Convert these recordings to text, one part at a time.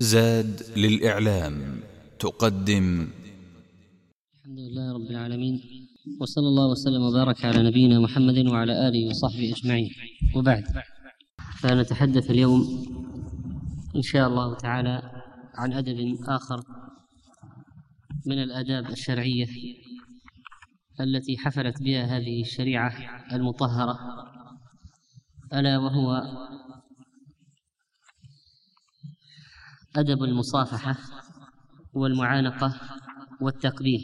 زاد للإعلام تقدم. الحمد لله رب العالمين، وصلى الله وسلم وبارك على نبينا محمد وعلى آله وصحبه أجمعين، وبعد. فنتحدث اليوم إن شاء الله تعالى عن أدب آخر من الآداب الشرعية التي حفلت بها هذه الشريعة المطهرة، ألا وهو أدب المصافحة والمعانقة والتقبيل.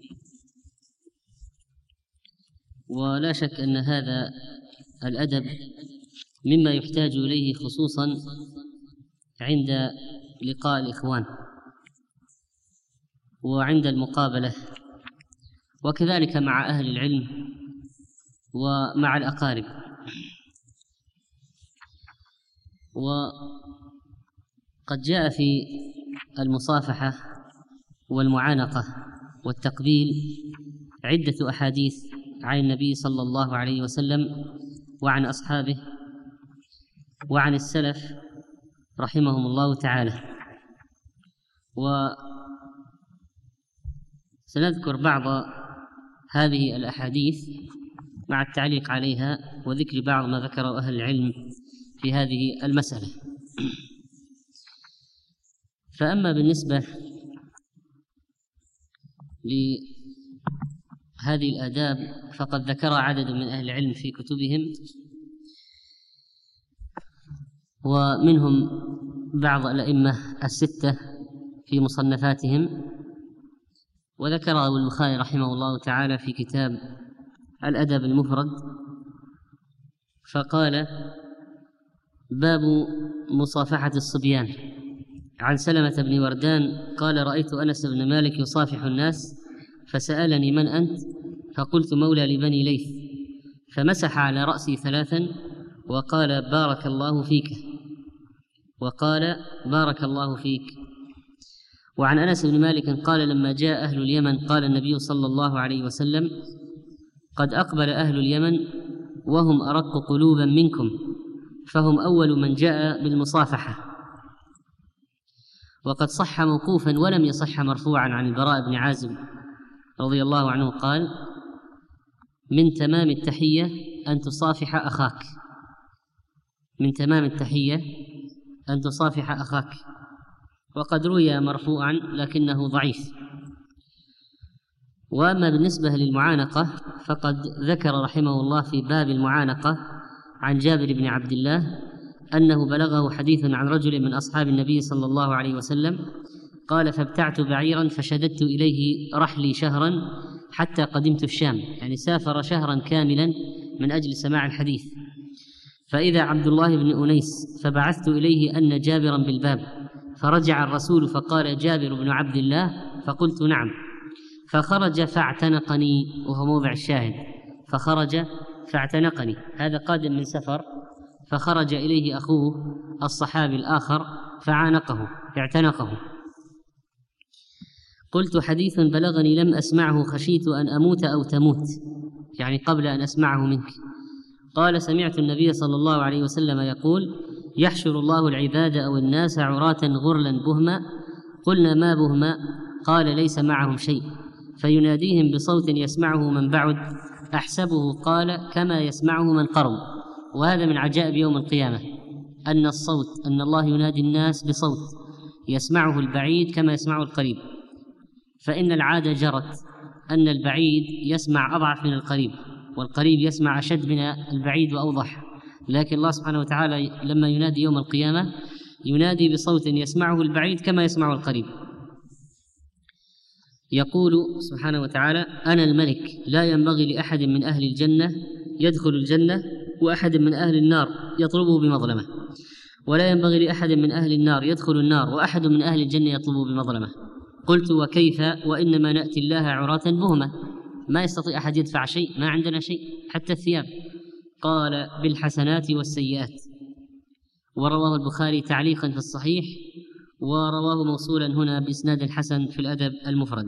ولا شك أن هذا الأدب مما يحتاج إليه خصوصا عند لقاء الإخوان وعند المقابلة، وكذلك مع أهل العلم ومع الأقارب. وقد جاء في المصافحة والمعانقة والتقبيل عدة أحاديث عن النبي صلى الله عليه وسلم وعن أصحابه وعن السلف رحمهم الله تعالى. وسنذكر بعض هذه الأحاديث مع التعليق عليها وذكر بعض ما ذكره أهل العلم في هذه المسألة. فأما بالنسبة لهذه الآداب فقد ذكر عدد من أهل العلم في كتبهم، ومنهم بعض الأئمة الستة في مصنفاتهم، وذكره البخاري رحمه الله تعالى في كتاب الأدب المفرد، فقال: باب مصافحة الصبيان. عن سلمة بن وردان قال: رأيت أنس بن مالك يصافح الناس فسألني: من أنت؟ فقلت: مولى لبني ليث. فمسح على رأسي ثلاثا وقال: بارك الله فيك، وقال: بارك الله فيك. وعن أنس بن مالك قال: لما جاء أهل اليمن قال النبي صلى الله عليه وسلم: قد أقبل أهل اليمن وهم أرق قلوبا منكم، فهم أول من جاء بالمصافحة. وقد صح موقوفا ولم يصح مرفوعا عن البراء بن عازب رضي الله عنه قال: من تمام التحية أن تصافح أخاك. من تمام التحية أن تصافح أخاك. وقد روي مرفوعا لكنه ضعيف. وأما بالنسبة للمعانقة فقد ذكر رحمه الله في باب المعانقة عن جابر بن عبد الله أنه بلغه حديث عن رجل من أصحاب النبي صلى الله عليه وسلم قال: فابتعت بعيرا فشددت إليه رحلي شهرا حتى قدمت الشام، يعني سافر شهرا كاملا من أجل سماع الحديث. فإذا عبد الله بن أنيس فبعثت إليه أن جابرا بالباب، فرجع الرسول فقال: جابر بن عبد الله؟ فقلت: نعم. فخرج فاعتنقني، وهو موضع الشاهد، فخرج فاعتنقني، هذا قادم من سفر، فخرج إليه أخوه الصحابي الآخر فعانقه اعتنقه. قلت: حديث بلغني لم أسمعه، خشيت أن أموت أو تموت، يعني قبل أن أسمعه منك. قال: سمعت النبي صلى الله عليه وسلم يقول: يحشر الله العباد أو الناس عراة غرلا بهما. قلنا: ما بهما؟ قال: ليس معهم شيء، فيناديهم بصوت يسمعه من بعد، أحسبه قال: كما يسمعه من قرب. وهذا من عجائب يوم القيامة، أن الصوت، أن الله ينادي الناس بصوت يسمعه البعيد كما يسمعه القريب. فإن العادة جرت أن البعيد يسمع أضعف من القريب، والقريب يسمع أشد من البعيد وأوضح، لكن الله سبحانه وتعالى لما ينادي يوم القيامة ينادي بصوت يسمعه البعيد كما يسمعه القريب. يقول سبحانه وتعالى: أنا الملك، لا ينبغي لأحد من أهل الجنة يدخل الجنة وأحد من أهل النار يطلبه بمظلمة، ولا ينبغي لأحد من أهل النار يدخل النار وأحد من أهل الجنة يطلبه بمظلمة. قلت: وكيف وإنما نأتي الله عراة بهما؟ ما يستطيع أحد يدفع شيء، ما عندنا شيء حتى الثياب. قال: بالحسنات والسيئات. ورواه البخاري تعليقا في الصحيح، ورواه موصولا هنا بإسناد حسن في الأدب المفرد.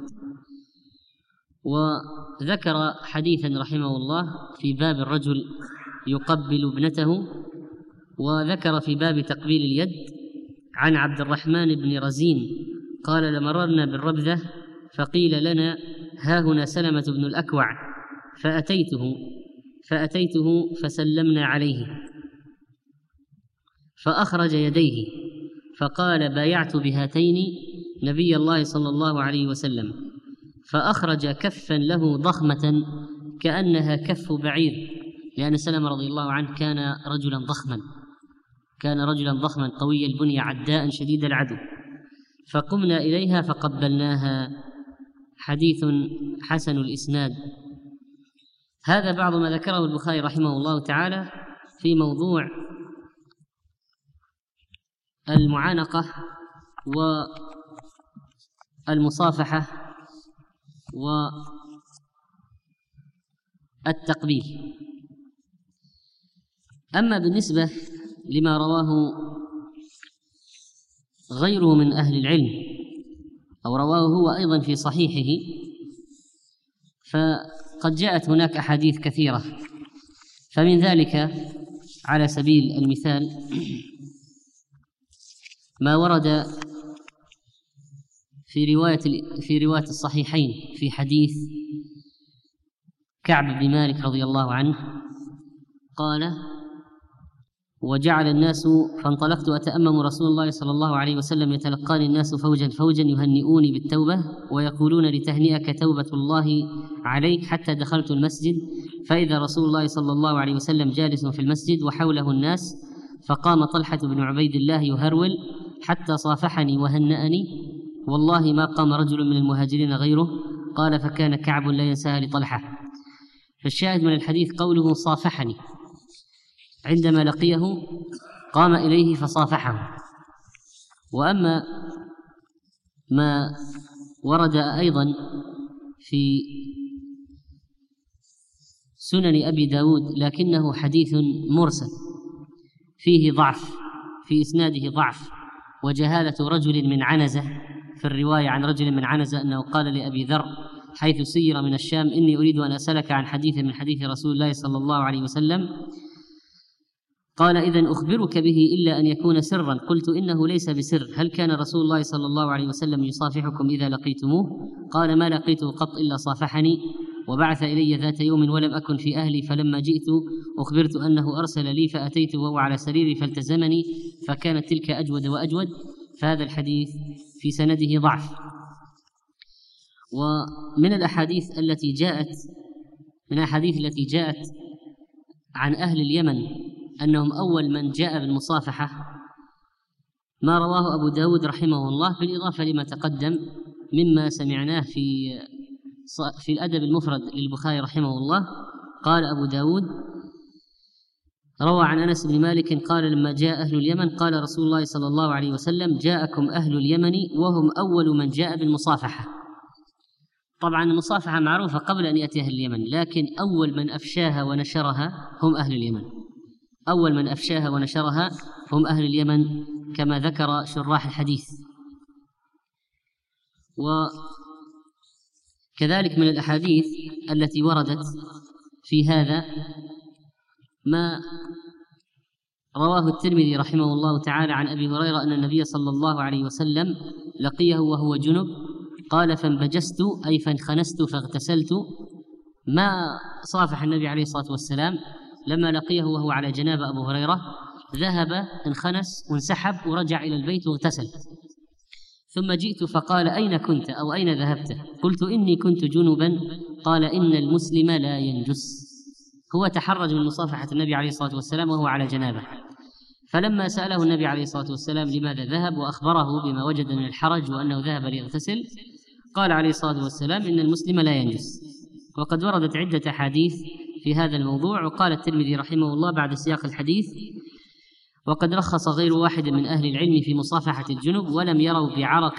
وذكر حديثا رحمه الله في باب الرجل يقبل ابنته، وذكر في باب تقبيل اليد عن عبد الرحمن بن رزين قال: لمررنا بالربذة فقيل لنا: ها هنا سلمة بن الأكوع، فأتيته فسلمنا عليه، فأخرج يديه فقال: بايعت بهاتين نبي الله صلى الله عليه وسلم، فأخرج كفا له ضخمة كأنها كف بعير، لأن سلمة رضي الله عنه كان رجلا ضخما قوي البنية عداء شديد العدو، فقمنا إليها فقبلناها. حديث حسن الإسناد. هذا بعض ما ذكره البخاري رحمه الله تعالى في موضوع المعانقة والمصافحة والتقبيل. أما بالنسبة لما رواه غيره من أهل العلم أو رواه هو أيضا في صحيحه، فقد جاءت هناك أحاديث كثيرة، فمن ذلك على سبيل المثال ما ورد في رواية الصحيحين في حديث كعب بن مالك رضي الله عنه قال: وجعل الناس فانطلقت أتأمم رسول الله صلى الله عليه وسلم يتلقاني الناس فوجا فوجا يهنئوني بالتوبة ويقولون لتهنئك توبة الله عليك، حتى دخلت المسجد فإذا رسول الله صلى الله عليه وسلم جالس في المسجد وحوله الناس، فقام طلحة بن عبيد الله يهرول حتى صافحني وهنأني، والله ما قام رجل من المهاجرين غيره. قال: فكان كعب لا ينساها لطلحة. فالشاهد من الحديث قوله صافحني، عندما لقيه قام إليه فصافحه. وأما ما ورد أيضا في سنن أبي داود لكنه حديث مرسل فيه ضعف، في إسناده ضعف وجهالة رجل من عنزة، في الرواية عن رجل من عنزة أنه قال لأبي ذر حيث سير من الشام: إني أريد أن أسألك عن حديث من حديث رسول الله صلى الله عليه وسلم. قال: إذن أخبرك به إلا أن يكون سرا. قلت: إنه ليس بسر. هل كان رسول الله صلى الله عليه وسلم يصافحكم إذا لقيتموه؟ قال: ما لقيته قط إلا صافحني، وبعث إلي ذات يوم ولم أكن في أهلي، فلما جئت أخبرت أنه أرسل لي فأتيت وهو على سريري فالتزمني، فكانت تلك أجود وأجود. فهذا الحديث في سنده ضعف. ومن الأحاديث التي جاءت عن أهل اليمن أنهم أول من جاء بالمصافحة ما رواه أبو داود رحمه الله، بالإضافة لما تقدم مما سمعناه في الأدب المفرد للبخاري رحمه الله. قال أبو داود: روى عن أنس بن مالك قال: لما جاء أهل اليمن قال رسول الله صلى الله عليه وسلم: جاءكم أهل اليمن وهم أول من جاء بالمصافحة. طبعا المصافحة معروفة قبل أن يأتي أهل اليمن، لكن أول من أفشاها ونشرها هم أهل اليمن، كما ذكر شراح الحديث. وكذلك من الأحاديث التي وردت في هذا ما رواه الترمذي رحمه الله تعالى عن أبي هريرة أن النبي صلى الله عليه وسلم لقيه وهو جنب، قال: فانبجست أي فانخنست فاغتسلت. ما صافح النبي عليه الصلاة والسلام لما لقيه وهو على جنابة أبو هريرة، ذهب انخنس وانسحب ورجع إلى البيت واغتسل. ثم جئت فقال: أين كنت أو أين ذهبت؟ قلت: إني كنت جنبا. قال: إن المسلم لا ينجس. هو تحرج من مصافحة النبي عليه الصلاة والسلام وهو على جنابه، فلما سأله النبي عليه الصلاة والسلام لماذا ذهب وأخبره بما وجد من الحرج وأنه ذهب ليغتسل، قال عليه الصلاة والسلام: إن المسلم لا ينجس. وقد وردت عدة أحاديث في هذا الموضوع. وقال الترمذي رحمه الله بعد سياق الحديث: وقد رخص غير واحد من أهل العلم في مصافحة الجنب ولم يروا بعرق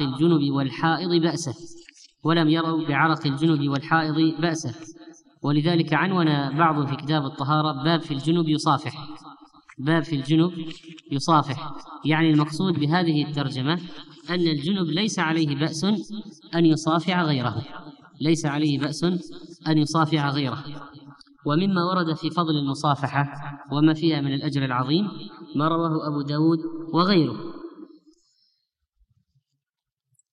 الجنب والحائض بأسه. ولذلك عنون بعض في كتاب الطهارة باب في الجنب يصافح، يعني المقصود بهذه الترجمة أن الجنب ليس عليه بأس أن يصافح غيره. ومما ورد في فضل المصافحة وما فيها من الأجر العظيم ما رواه أبو داود وغيره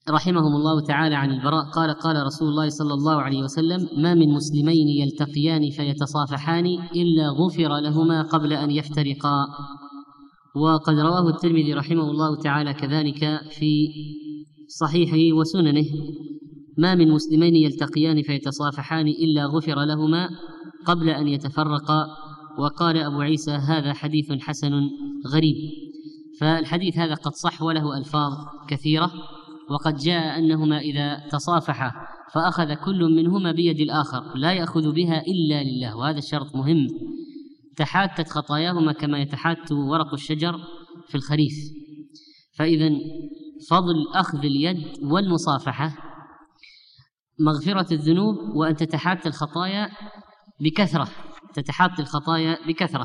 رحمهم الله تعالى عن البراء قال قال رسول الله صلى الله عليه وسلم: ما من مسلمين يلتقيان فيتصافحان إلا غفر لهما قبل أن يفترقا. وقد رواه الترمذي رحمه الله تعالى كذلك في صحيحه وسننه: ما من مسلمين يلتقيان فيتصافحان إلا غفر لهما قبل أن يتفرقا. وقال أبو عيسى: هذا حديث حسن غريب. فالحديث هذا قد صح وله ألفاظ كثيرة، وقد جاء أنهما إذا تصافحا فأخذ كل منهما بيد الآخر لا يأخذ بها إلا لله، وهذا الشرط مهم. تحاتت خطاياهما كما يتحات ورق الشجر في الخريف. فإذا فضل أخذ اليد والمصافحة مغفرة الذنوب، وأن تتحات الخطايا بكثرة، تتحات الخطايا بكثرة.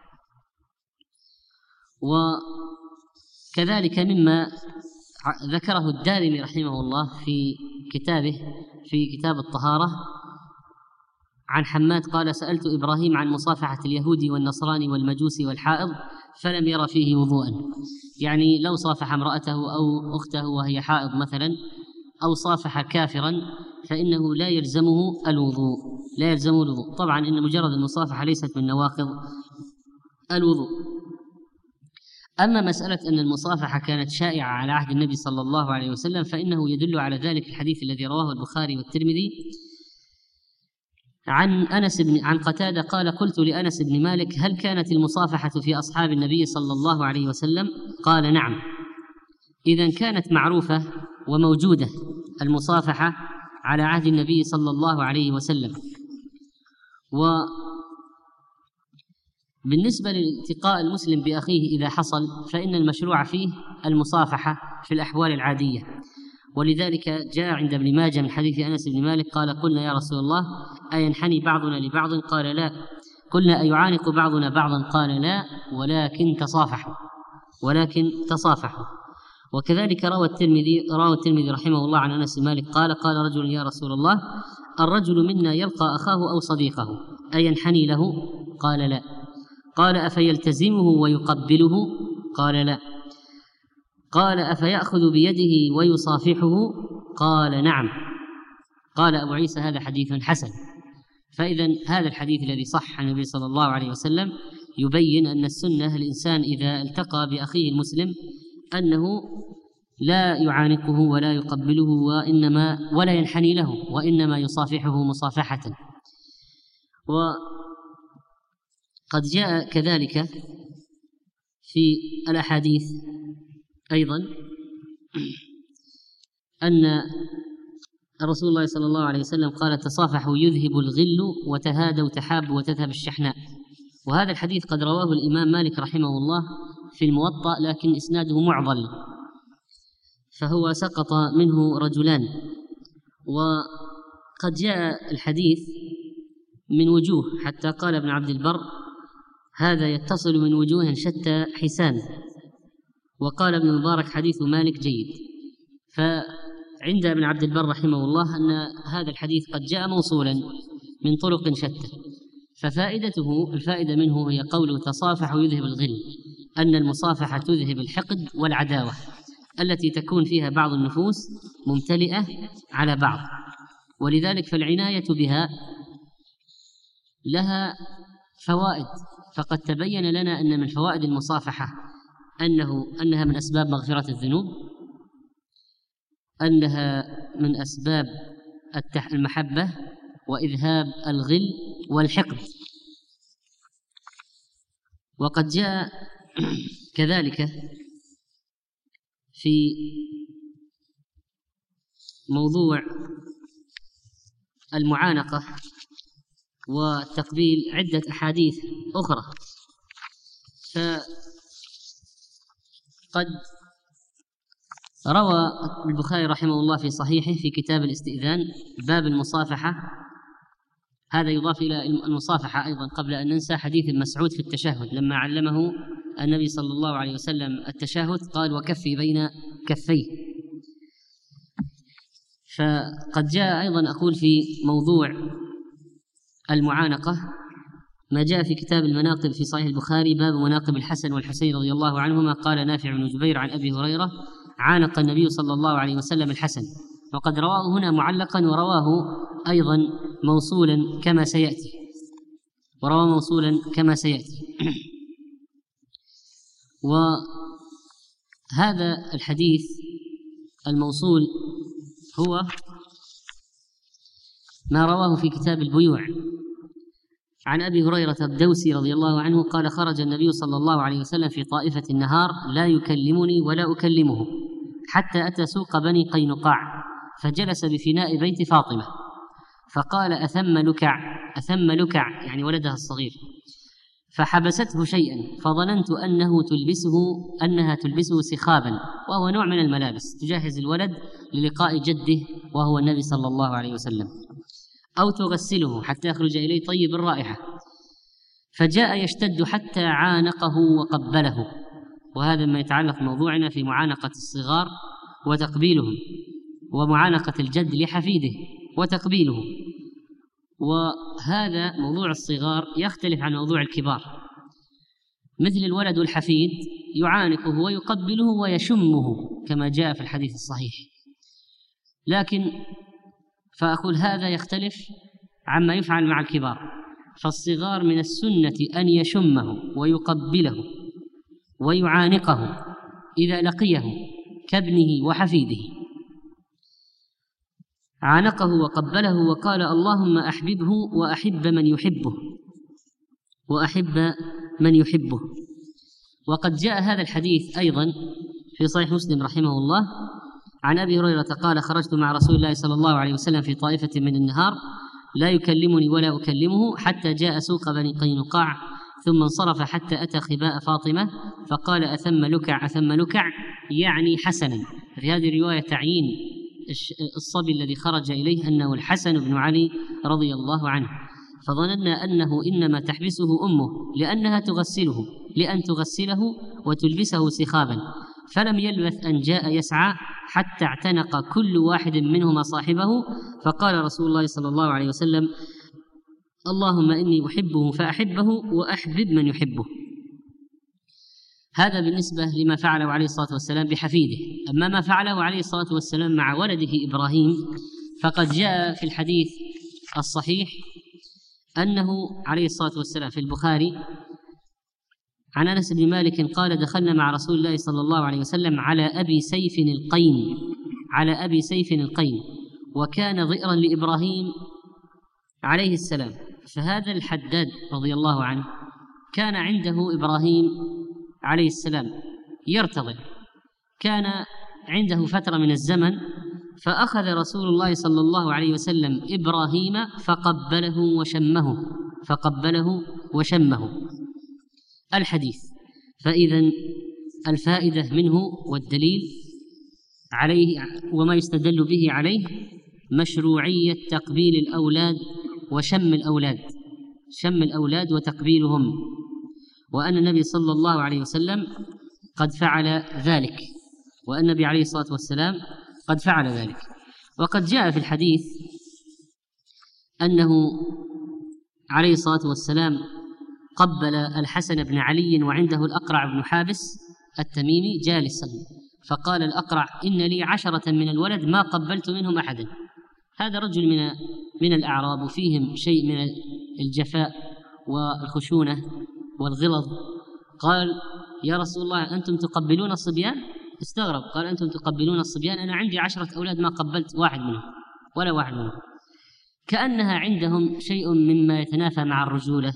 وكذلك مما ذكره الدارمي رحمه الله في كتابه في كتاب الطهارة عن حماد قال: سألت إبراهيم عن مصافحة اليهودي والنصراني والمجوسي والحائض فلم ير فيه وضوءا. يعني لو صافح امرأته أو أخته وهي حائض مثلا، أو صافح كافرا، فإنه لا يلزمه الوضوء، لا يلزمه الوضوء. طبعا إن مجرد المصافحة ليست من نواقض الوضوء. أما مسألة أن المصافحة كانت شائعة على عهد النبي صلى الله عليه وسلم فإنه يدل على ذلك الحديث الذي رواه البخاري والترمذي عن قتادة قال: قلت لأنس بن مالك: هل كانت المصافحة في أصحاب النبي صلى الله عليه وسلم؟ قال: نعم. إذن كانت معروفة وموجودة المصافحة على عهد النبي صلى الله عليه وسلم. وبالنسبة لالتقاء المسلم بأخيه إذا حصل فإن المشروع فيه المصافحة في الأحوال العادية، ولذلك جاء عند ابن ماجه من حديث أنس بن مالك قال: قلنا يا رسول الله أينحني بعضنا لبعض؟ قال: لا. قلنا أيعانق بعضنا بعضا؟ قال: لا، ولكن تصافحوا. وكذلك روى الترمذي رحمه الله عن أنس بن مالك قال: قال رجل: يا رسول الله الرجل منا يلقى أخاه أو صديقه أينحني له؟ قال: لا. قال: أفيلتزمه ويقبله؟ قال: لا. قال: أفيأخذ بيده ويصافحه؟ قال: نعم. قال أبو عيسى: هذا حديث حسن. فإذا هذا الحديث الذي صح عن النبي صلى الله عليه وسلم يبين أن السنة الإنسان إذا التقى بأخيه المسلم أنه لا يعانقه ولا يقبله ولا ينحني له، وإنما يصافحه مصافحة. وقد جاء كذلك في الأحاديث أيضا أن رسول الله صلى الله عليه وسلم قال: تصافحوا يذهب الغل وتهادوا تحابوا وتذهب الشحناء. وهذا الحديث قد رواه الإمام مالك رحمه الله في الموطأ، لكن إسناده معضل، فهو سقط منه رجلان. وقد جاء الحديث من وجوه، حتى قال ابن عبد البر: هذا يتصل من وجوه شتى حسان. وقال ابن المبارك: حديث مالك جيد. فعند ابن عبد البر رحمه الله أن هذا الحديث قد جاء موصولا من طرق شتى، الفائدة منه هي قوله: تصافح يذهب الغل، أن المصافحة تذهب الحقد والعداوة التي تكون فيها بعض النفوس ممتلئة على بعض، ولذلك فالعناية بها لها فوائد. فقد تبين لنا أن من فوائد المصافحة أنها من أسباب مغفرة الذنوب، أنها من أسباب المحبة وإذهاب الغل والحقد. وقد جاء كذلك في موضوع المعانقة والتقبيل عدة أحاديث أخرى. فقد روى البخاري رحمه الله في صحيحه في كتاب الاستئذان باب المصافحة، هذا يضاف إلى المصافحة أيضا قبل أن ننسى حديث مسعود في التشهد لما علمه النبي صلى الله عليه وسلم التشهد قال: وكفي بين كفيه. فقد جاء أيضا أقول في موضوع المعانقة ما جاء في كتاب المناقب في صحيح البخاري باب مناقب الحسن والحسين رضي الله عنهما. قال نافع بن جبير عن أبي هريرة عانق النبي صلى الله عليه وسلم الحسن، وقد رواه هنا معلقا ورواه أيضا موصولا كما سيأتي وهذا الحديث الموصول هو ما رواه في كتاب البيوع عن أبي هريرة الدوسي رضي الله عنه قال: خرج النبي صلى الله عليه وسلم في طائفة النهار لا يكلمني ولا أكلمه، حتى أتى سوق بني قينقاع فجلس بفناء بيت فاطمة فقال: أثم لكع يعني ولدها الصغير، فحبسته شيئا فظننت أنها تلبسه سخابا، وهو نوع من الملابس تجهز الولد للقاء جده وهو النبي صلى الله عليه وسلم، أو تغسله حتى يخرج إليه طيب الرائحة، فجاء يشتد حتى عانقه وقبله. وهذا ما يتعلق موضوعنا في معانقة الصغار وتقبيلهم، ومعانقة الجد لحفيده وتقبيله. وهذا موضوع الصغار يختلف عن موضوع الكبار، مثل الولد الحفيد يعانقه ويقبله ويشمه كما جاء في الحديث الصحيح، لكن فأقول هذا يختلف عما يفعل مع الكبار، فالصغار من السنة أن يشمه ويقبله ويعانقه إذا لقيه كابنه وحفيده. عانقه وقبله وقال: اللهم أحببه وأحب من يحبه. وقد جاء هذا الحديث أيضا في صحيح مسلم رحمه الله عن أبي هريرة قال: خرجت مع رسول الله صلى الله عليه وسلم في طائفة من النهار لا يكلمني ولا أكلمه، حتى جاء سوق بني قينقاع ثم انصرف حتى أتى خباء فاطمة فقال: أثم لكع يعني حسنا. في هذه الرواية تعيين الصبي الذي خرج إليه أنه الحسن بن علي رضي الله عنه، فظننا أنه إنما تحبسه أمه لأن تغسله وتلبسه سخابا، فلم يلبث أن جاء يسعى حتى اعتنق كل واحد منهما صاحبه، فقال رسول الله صلى الله عليه وسلم: اللهم إني أحبه فأحبه وأحبب من يحبه. هذا بالنسبة لما فعله عليه الصلاة والسلام بحفيده. أما ما فعله عليه الصلاة والسلام مع ولده إبراهيم فقد جاء في الحديث الصحيح أنه عليه الصلاة والسلام في البخاري عن أنس بن مالك قال: دخلنا مع رسول الله صلى الله عليه وسلم على أبي سيف القين وكان ضئرا لإبراهيم عليه السلام. فهذا الحداد رضي الله عنه كان عنده إبراهيم عليه السلام يرتضع، كان عنده فترة من الزمن، فأخذ رسول الله صلى الله عليه وسلم إبراهيم فقبله وشمه الحديث. فإذا الفائدة منه والدليل عليه وما يستدل به عليه مشروعية تقبيل الأولاد وشم الأولاد وتقبيلهم، وأن النبي صلى الله عليه وسلم قد فعل ذلك، والنبي عليه الصلاة والسلام قد فعل ذلك. وقد جاء في الحديث أنه عليه الصلاة والسلام قبل الحسن بن علي وعنده الأقرع بن حابس التميمي جالسا، فقال الأقرع: إن لي 10 من الولد ما قبلت منهم أحدا. هذا رجل من الأعراب وفيهم شيء من الجفاء والخشونة والغلظ. قال: يا رسول الله أنتم تقبلون الصبيان؟ استغرب، قال: أنتم تقبلون الصبيان؟ أنا عندي 10 أولاد ما قبلت واحد منهم ولا واحد منهم. كأنها عندهم شيء مما يتنافى مع الرجولة.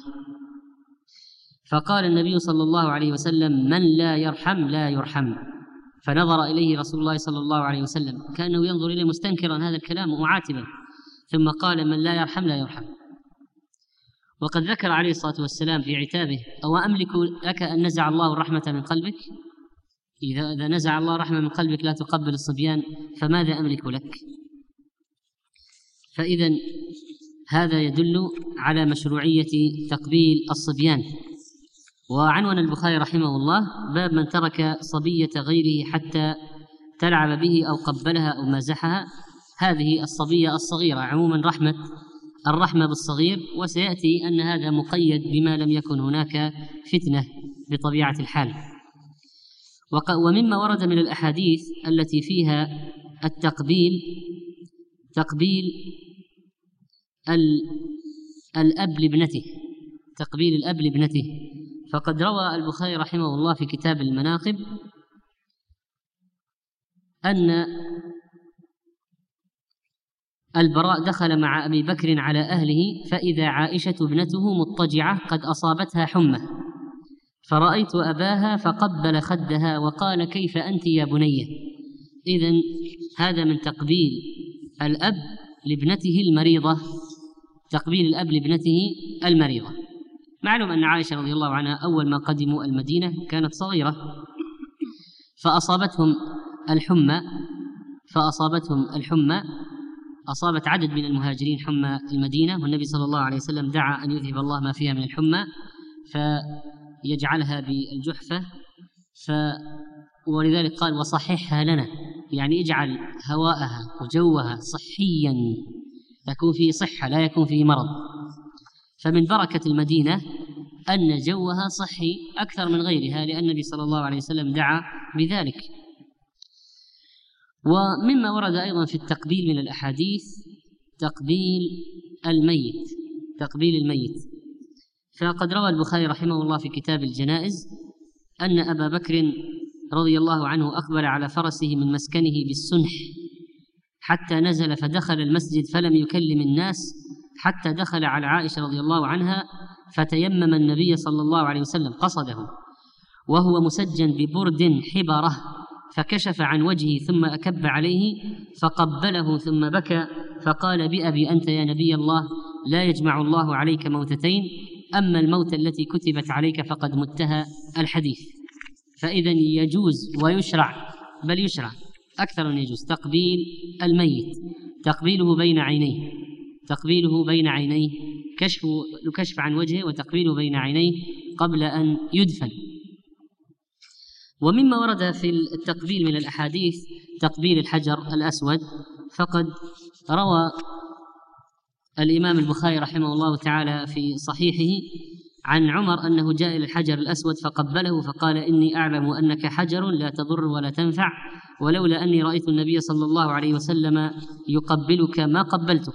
فقال النبي صلى الله عليه وسلم: من لا يرحم لا يرحم. فنظر إليه رسول الله صلى الله عليه وسلم كأنه ينظر إليه مستنكرا هذا الكلام ومعاتبا، ثم قال: من لا يرحم لا يرحم. وقد ذكر عليه الصلاة والسلام في عتابه: أو أملك لك أن نزع الله الرحمة من قلبك؟ إذا نزع الله الرحمة من قلبك لا تقبل الصبيان فماذا أملك لك؟ فإذا هذا يدل على مشروعية تقبيل الصبيان. وعنون البخاري رحمه الله باب من ترك صبية غيره حتى تلعب به أو قبلها أو مازحها. هذه الصبية الصغيرة عموما الرحمة بالصغير، وسيأتي أن هذا مقيد بما لم يكن هناك فتنة بطبيعة الحال. ومما ورد من الأحاديث التي فيها التقبيل تقبيل الأب لابنته، تقبيل الأب لابنته. فقد روى البخاري رحمه الله في كتاب المناقب أن البراء دخل مع أبي بكر على أهله فإذا عائشة ابنته مضطجعة قد أصابتها حمى، فرأيت أباها فقبل خدها وقال: كيف أنت يا بنية؟ إذن هذا من تقبيل الأب لابنته المريضة، تقبيل الأب لابنته المريضة. معلوم أن عائشة رضي الله عنها أول ما قدموا المدينة كانت صغيرة، فأصابتهم الحمى، أصابت عدد من المهاجرين حمى المدينة، والنبي صلى الله عليه وسلم دعا أن يذهب الله ما فيها من الحمى فيجعلها بالجحفة، ولذلك قال: وصححها لنا، يعني اجعل هواءها وجوها صحيا، يكون فيه صحة لا يكون فيه مرض. فمن بركة المدينة أن جوها صحي أكثر من غيرها، لأن النبي صلى الله عليه وسلم دعا بذلك. ومما ورد أيضا في التقبيل من الأحاديث تقبيل الميت. فقد روى البخاري رحمه الله في كتاب الجنائز أن أبا بكر رضي الله عنه أقبل على فرسه من مسكنه بالسنح حتى نزل فدخل المسجد فلم يكلم الناس حتى دخل على عائشة رضي الله عنها، فتيمم النبي صلى الله عليه وسلم قصده وهو مسجن ببرد حبره، فكشف عن وجهه ثم أكب عليه فقبله ثم بكى فقال: بأبي أنت يا نبي الله، لا يجمع الله عليك موتتين، أما الموت التي كتبت عليك فقد متها. الحديث. فإذا يجوز ويشرع، بل يشرع أكثر من يجوز، تقبيل الميت، تقبيله بين عينيه، كشف عن وجهه وتقبيله بين عينيه قبل أن يدفن. ومما ورد في التقبيل من الأحاديث تقبيل الحجر الأسود. فقد روى الإمام البخاري رحمه الله تعالى في صحيحه عن عمر أنه جاء إلى الحجر الأسود فقبله فقال: إني أعلم أنك حجر لا تضر ولا تنفع، ولولا أني رأيت النبي صلى الله عليه وسلم يقبلك ما قبلتك.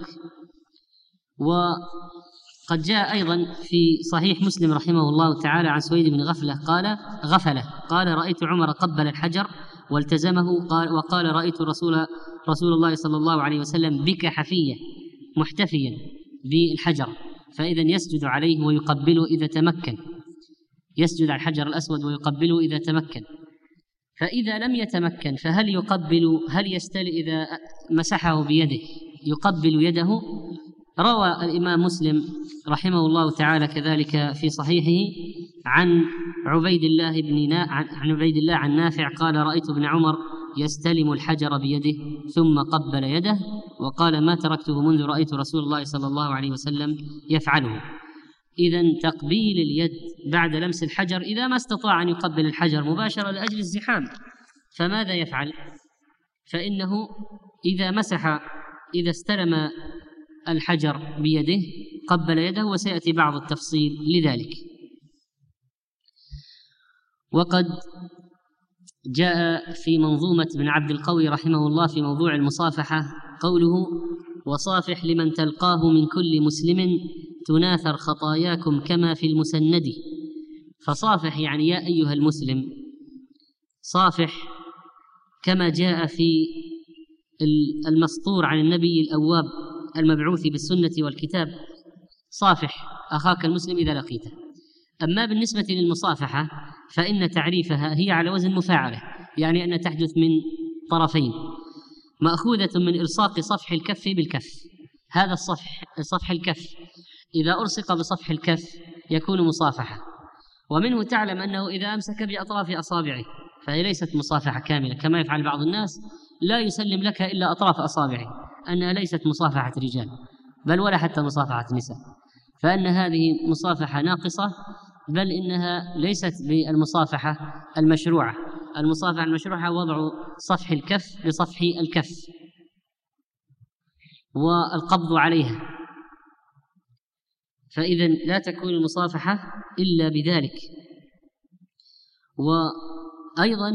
وقد جاء أيضا في صحيح مسلم رحمه الله تعالى عن سويد بن غفلة قال: رأيت عمر قبل الحجر والتزمه، وقال: رأيت رسول الله صلى الله عليه وسلم بك حفية محتفيا بالحجر، فإذا يسجد عليه ويقبله إذا تمكن، يسجد على الحجر الأسود ويقبله إذا تمكن. فإذا لم يتمكن فهل يقبل، إذا مسحه بيده يقبل يده؟ روى الإمام مسلم رحمه الله تعالى كذلك في صحيحه عن عبيد الله عن نافع قال: رأيت ابن عمر يستلم الحجر بيده ثم قبل يده، وقال: ما تركته منذ رأيت رسول الله صلى الله عليه وسلم يفعله. إذن تقبيل اليد بعد لمس الحجر، إذا ما استطاع أن يقبل الحجر مباشرة لأجل الزحام فماذا يفعل؟ فإنه إذا استلم الحجر بيده قبل يده، وسيأتي بعض التفصيل لذلك. وقد جاء في منظومة ابن عبد القوي رحمه الله في موضوع المصافحة قوله: وصافح لمن تلقاه من كل مسلم تناثر خطاياكم كما في المسند. فصافح يعني يا أيها المسلم، صافح كما جاء في المسطور عن النبي الأواب المبعوث بالسنة والكتاب: صافح أخاك المسلم إذا لقيته. أما بالنسبة للمصافحة فإن تعريفها هي على وزن مفاعلة، يعني أن تحدث من طرفين، مأخوذة من إلصاق صفح الكف بالكف. هذا صفح الكف إذا ألصق بصفح الكف يكون مصافحة. ومنه تعلم أنه إذا أمسك بأطراف أصابعه فهي ليست مصافحة كاملة كما يفعل بعض الناس، لا يسلم لك إلا أطراف أصابعه، أنها ليست مصافحة رجال بل ولا حتى مصافحة نساء، فإن هذه مصافحة ناقصة، بل إنها ليست بالمصافحة المشروعة. المصافحة المشروعة وضع صفح الكف بصفح الكف والقبض عليها، فإذا لا تكون المصافحة إلا بذلك. وأيضا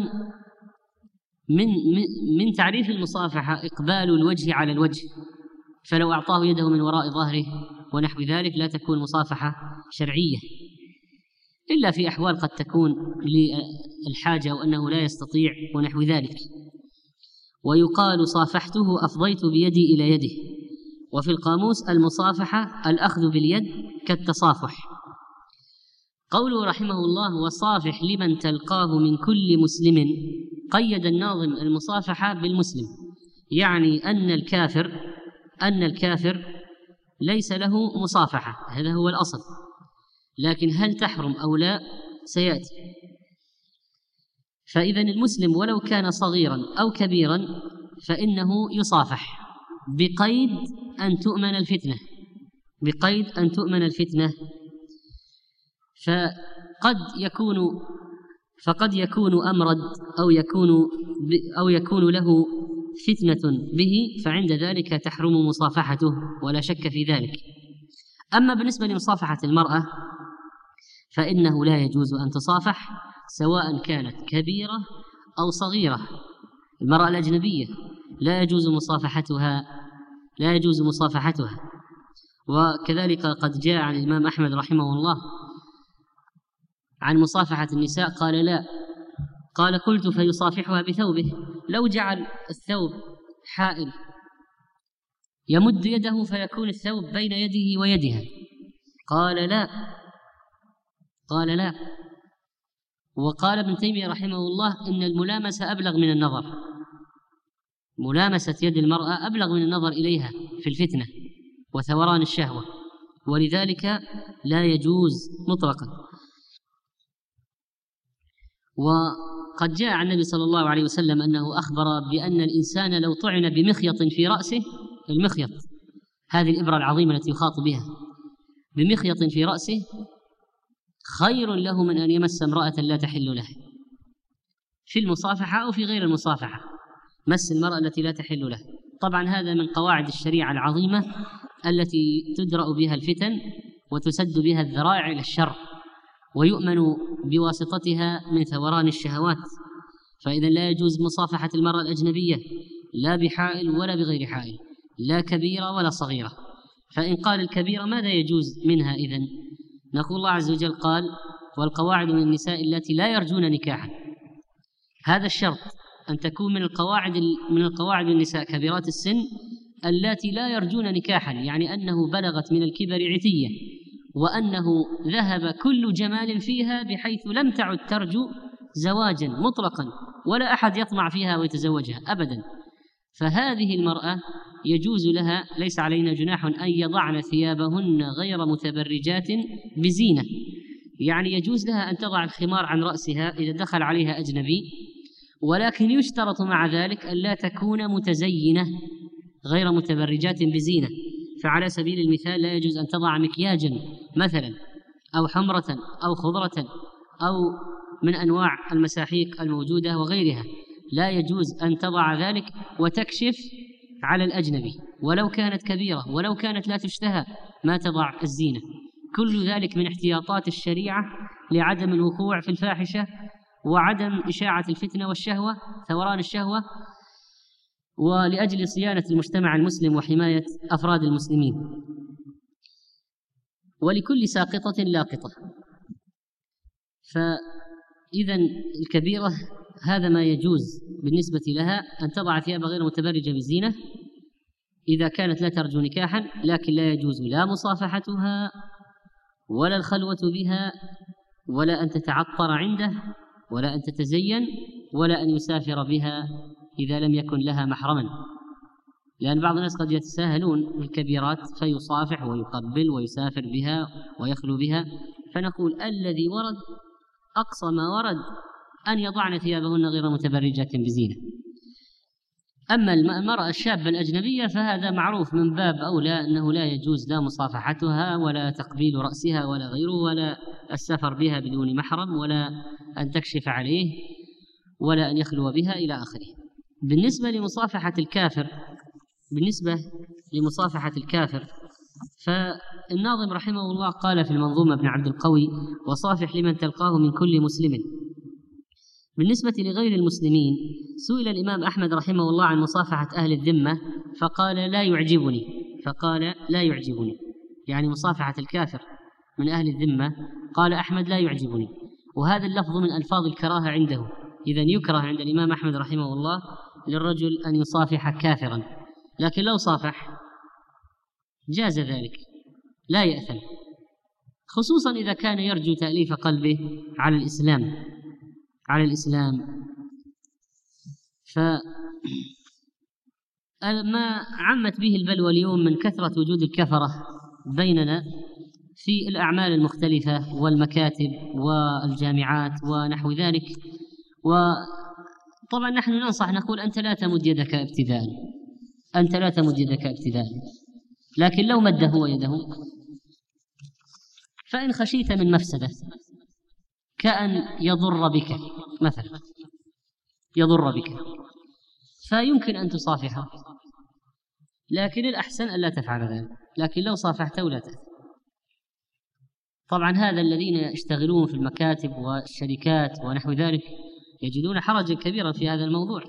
من تعريف المصافحة إقبال الوجه على الوجه، فلو أعطاه يده من وراء ظهره ونحو ذلك لا تكون مصافحة شرعية، إلا في أحوال قد تكون للحاجة وأنه لا يستطيع ونحو ذلك. ويقال صافحته أفضيت بيدي إلى يده. وفي القاموس المصافحة الأخذ باليد كالتصافح. قوله رحمه الله وصافح لمن تلقاه من كل مسلم، قيد الناظم المصافحة بالمسلم، يعني أن الكافر ليس له مصافحة، هذا هو الأصل، لكن هل تحرم أو لا سيأتي. فإذا المسلم ولو كان صغيرا أو كبيرا فإنه يصافح بقيد أن تؤمن الفتنة، فقد يكون أمرد أو يكون له فتنة به، فعند ذلك تحرم مصافحته ولا شك في ذلك. أما بالنسبة لمصافحة المرأة فإنه لا يجوز أن تصافح سواء كانت كبيرة أو صغيرة. المرأة الأجنبية لا يجوز مصافحتها. وكذلك قد جاء عن الإمام أحمد رحمه الله عن مصافحة النساء قال لا، قال قلت فيصافحها بثوبه، لو جعل الثوب حائل يمد يده فيكون الثوب بين يده ويدها، قال لا. وقال ابن تيمية رحمه الله إن الملامسة أبلغ من النظر، ملامسة يد المرأة أبلغ من النظر إليها في الفتنة وثوران الشهوة، ولذلك لا يجوز مطلقا. وقد جاء عن النبي صلى الله عليه وسلم أنه أخبر بأن الإنسان لو طعن بمخيط في رأسه، المخيط هذه الإبرة العظيمة التي يخاط بها، بمخيط في رأسه خير له من أن يمس امرأة لا تحل له، في المصافحة أو في غير المصافحة، مس المرأة التي لا تحل له. طبعا هذا من قواعد الشريعة العظيمة التي تدرأ بها الفتن وتسد بها الذرائع إلى الشر، ويؤمن بواسطتها من ثوران الشهوات. فإذا لا يجوز مصافحة المرأة الأجنبية لا بحائل ولا بغير حائل، لا كبيرة ولا صغيرة. فإن قال الكبيرة ماذا يجوز منها إذن؟ نقول الله عز وجل قال والقواعد من النساء التي لا يرجون نكاحا، هذا الشرط أن تكون من القواعد النساء كبيرات السن التي لا يرجون نكاحا، يعني أنه بلغت من الكبر عتية، وأنه ذهب كل جمال فيها بحيث لم تعد ترجو زواجا مطلقا ولا أحد يطمع فيها ويتزوجها أبدا. فهذه المرأة يجوز لها، ليس علينا جناح أن يضعن ثيابهن غير متبرجات بزينة، يعني يجوز لها أن تضع الخمار عن رأسها إذا دخل عليها أجنبي، ولكن يشترط مع ذلك أن لا تكون متزينة غير متبرجات بزينة. فعلى سبيل المثال لا يجوز أن تضع مكياجا مثلا أو حمرة أو خضرة أو من أنواع المساحيق الموجودة وغيرها، لا يجوز أن تضع ذلك وتكشف على الأجنبي، ولو كانت كبيرة ولو كانت لا تشتهى ما تضع الزينة. كل ذلك من احتياطات الشريعة لعدم الوقوع في الفاحشة وعدم إشاعة الفتنة والشهوة، ثوران الشهوة، ولأجل صيانة المجتمع المسلم وحماية أفراد المسلمين. ولكل ساقطة لاقطة. فإذا الكبيرة هذا ما يجوز بالنسبة لها أن تضع ثياب غير متبرجة بالزينة إذا كانت لا ترجو نكاحا، لكن لا يجوز لا مصافحتها ولا الخلوة بها ولا أن تتعطر عنده ولا أن تتزين ولا أن يسافر بها إذا لم يكن لها محرما، لأن بعض الناس قد يتساهلون بالكبيرات فيصافح ويقبل ويسافر بها ويخلو بها. فنقول الذي ورد أقصى ما ورد أن يضعن ثيابهن غير متبرجات بزينة. أما المرأة الشابة الأجنبية فهذا معروف من باب أولى أنه لا يجوز لا مصافحتها ولا تقبيل رأسها ولا غيره ولا السفر بها بدون محرم ولا أن تكشف عليه ولا أن يخلو بها إلى آخره. بالنسبة لمصافحة الكافر فالناظم رحمه الله قال في المنظومة ابن عبد القوي وصافح لمن تلقاه من كل مسلم، بالنسبة لغير المسلمين سئل الإمام أحمد رحمه الله عن مصافحة أهل الذمة فقال لا يعجبني، يعني مصافحة الكافر من أهل الذمة، قال أحمد لا يعجبني. وهذا اللفظ من ألفاظ الكراهة عنده، إذن يكره عند الإمام أحمد رحمه الله للرجل أن يصافح كافرا، لكن لو صافح جاز ذلك لا يأثم، خصوصا إذا كان يرجو تأليف قلبه على الإسلام. فما عمت به البلوى اليوم من كثرة وجود الكفرة بيننا في الأعمال المختلفة والمكاتب والجامعات ونحو ذلك. وطبعا نحن ننصح نقول أنت لا تمد يدك ابتداء، لكن لو مد هو يده فإن خشيت من مفسدة كأن يضر بك مثلا، فيمكن أن تصافحه، لكن الأحسن ألا تفعل ذلك. لكن لو صافحته لا تأثم. طبعا هذا الذين يشتغلون في المكاتب والشركات ونحو ذلك يجدون حرجا كبيرا في هذا الموضوع.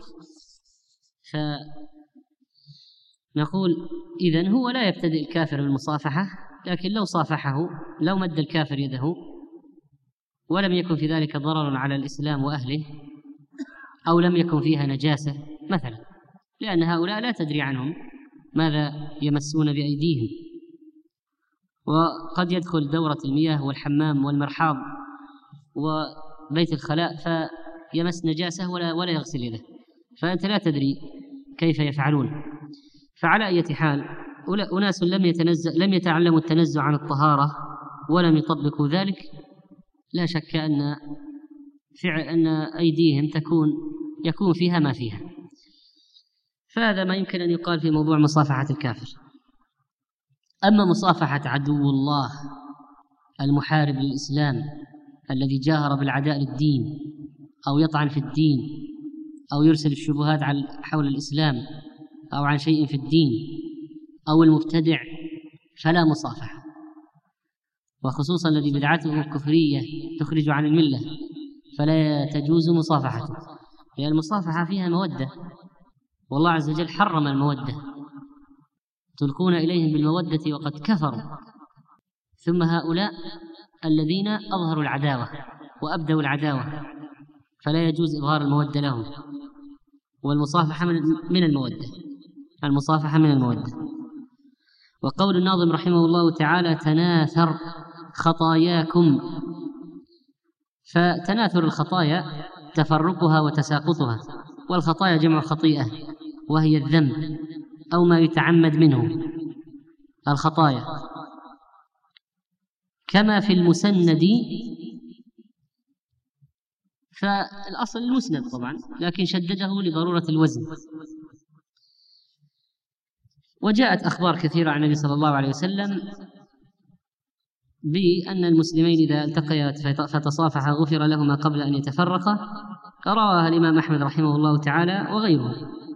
فنقول إذن هو لا يبتدئ الكافر بالمصافحة، لكن لو صافحه، لو مد الكافر يده ولم يكن في ذلك ضرر على الإسلام وأهله، أو لم يكن فيها نجاسة مثلا، لأن هؤلاء لا تدري عنهم ماذا يمسون بأيديهم، وقد يدخل دورة المياه والحمام والمرحاض وبيت الخلاء فيمس نجاسة ولا يغسل يده، فأنت لا تدري كيف يفعلون. فعلى أي حال أناس لم يتعلموا التنزه عن الطهارة ولم يطبقوا ذلك، لا شك أن أيديهم يكون فيها ما فيها. فهذا ما يمكن أن يقال في موضوع مصافحة الكافر. أما مصافحة عدو الله المحارب للإسلام الذي جاهر بالعداء للدين أو يطعن في الدين أو يرسل الشبهات حول الإسلام أو عن شيء في الدين أو المبتدع فلا مصافحة، وخصوصا الذي بدعته كفرية تخرج عن الملة فلا تجوز مصافحته، لأن المصافحة فيها مودة، والله عز وجل حرم المودة، تلقون إليهم بالمودة وقد كفروا. ثم هؤلاء الذين أظهروا العداوة وأبدوا العداوة فلا يجوز إظهار المودة لهم، والمصافحة من المودة. وقول الناظم رحمه الله تعالى: تناثر خطاياكم، فتناثر الخطايا تفرقها وتساقطها، والخطايا جمع خطيئة وهي الذنب أو ما يتعمد منه الخطايا، كما في المسند، فالأصل المسند طبعا لكن شدده لضرورة الوزن. وجاءت أخبار كثيرة عن النبي صلى الله عليه وسلم بأن المسلمين إذا التقيا فتصافحا غفر لهما قبل أن يتفرقا، رواها الإمام أحمد رحمه الله تعالى وغيره،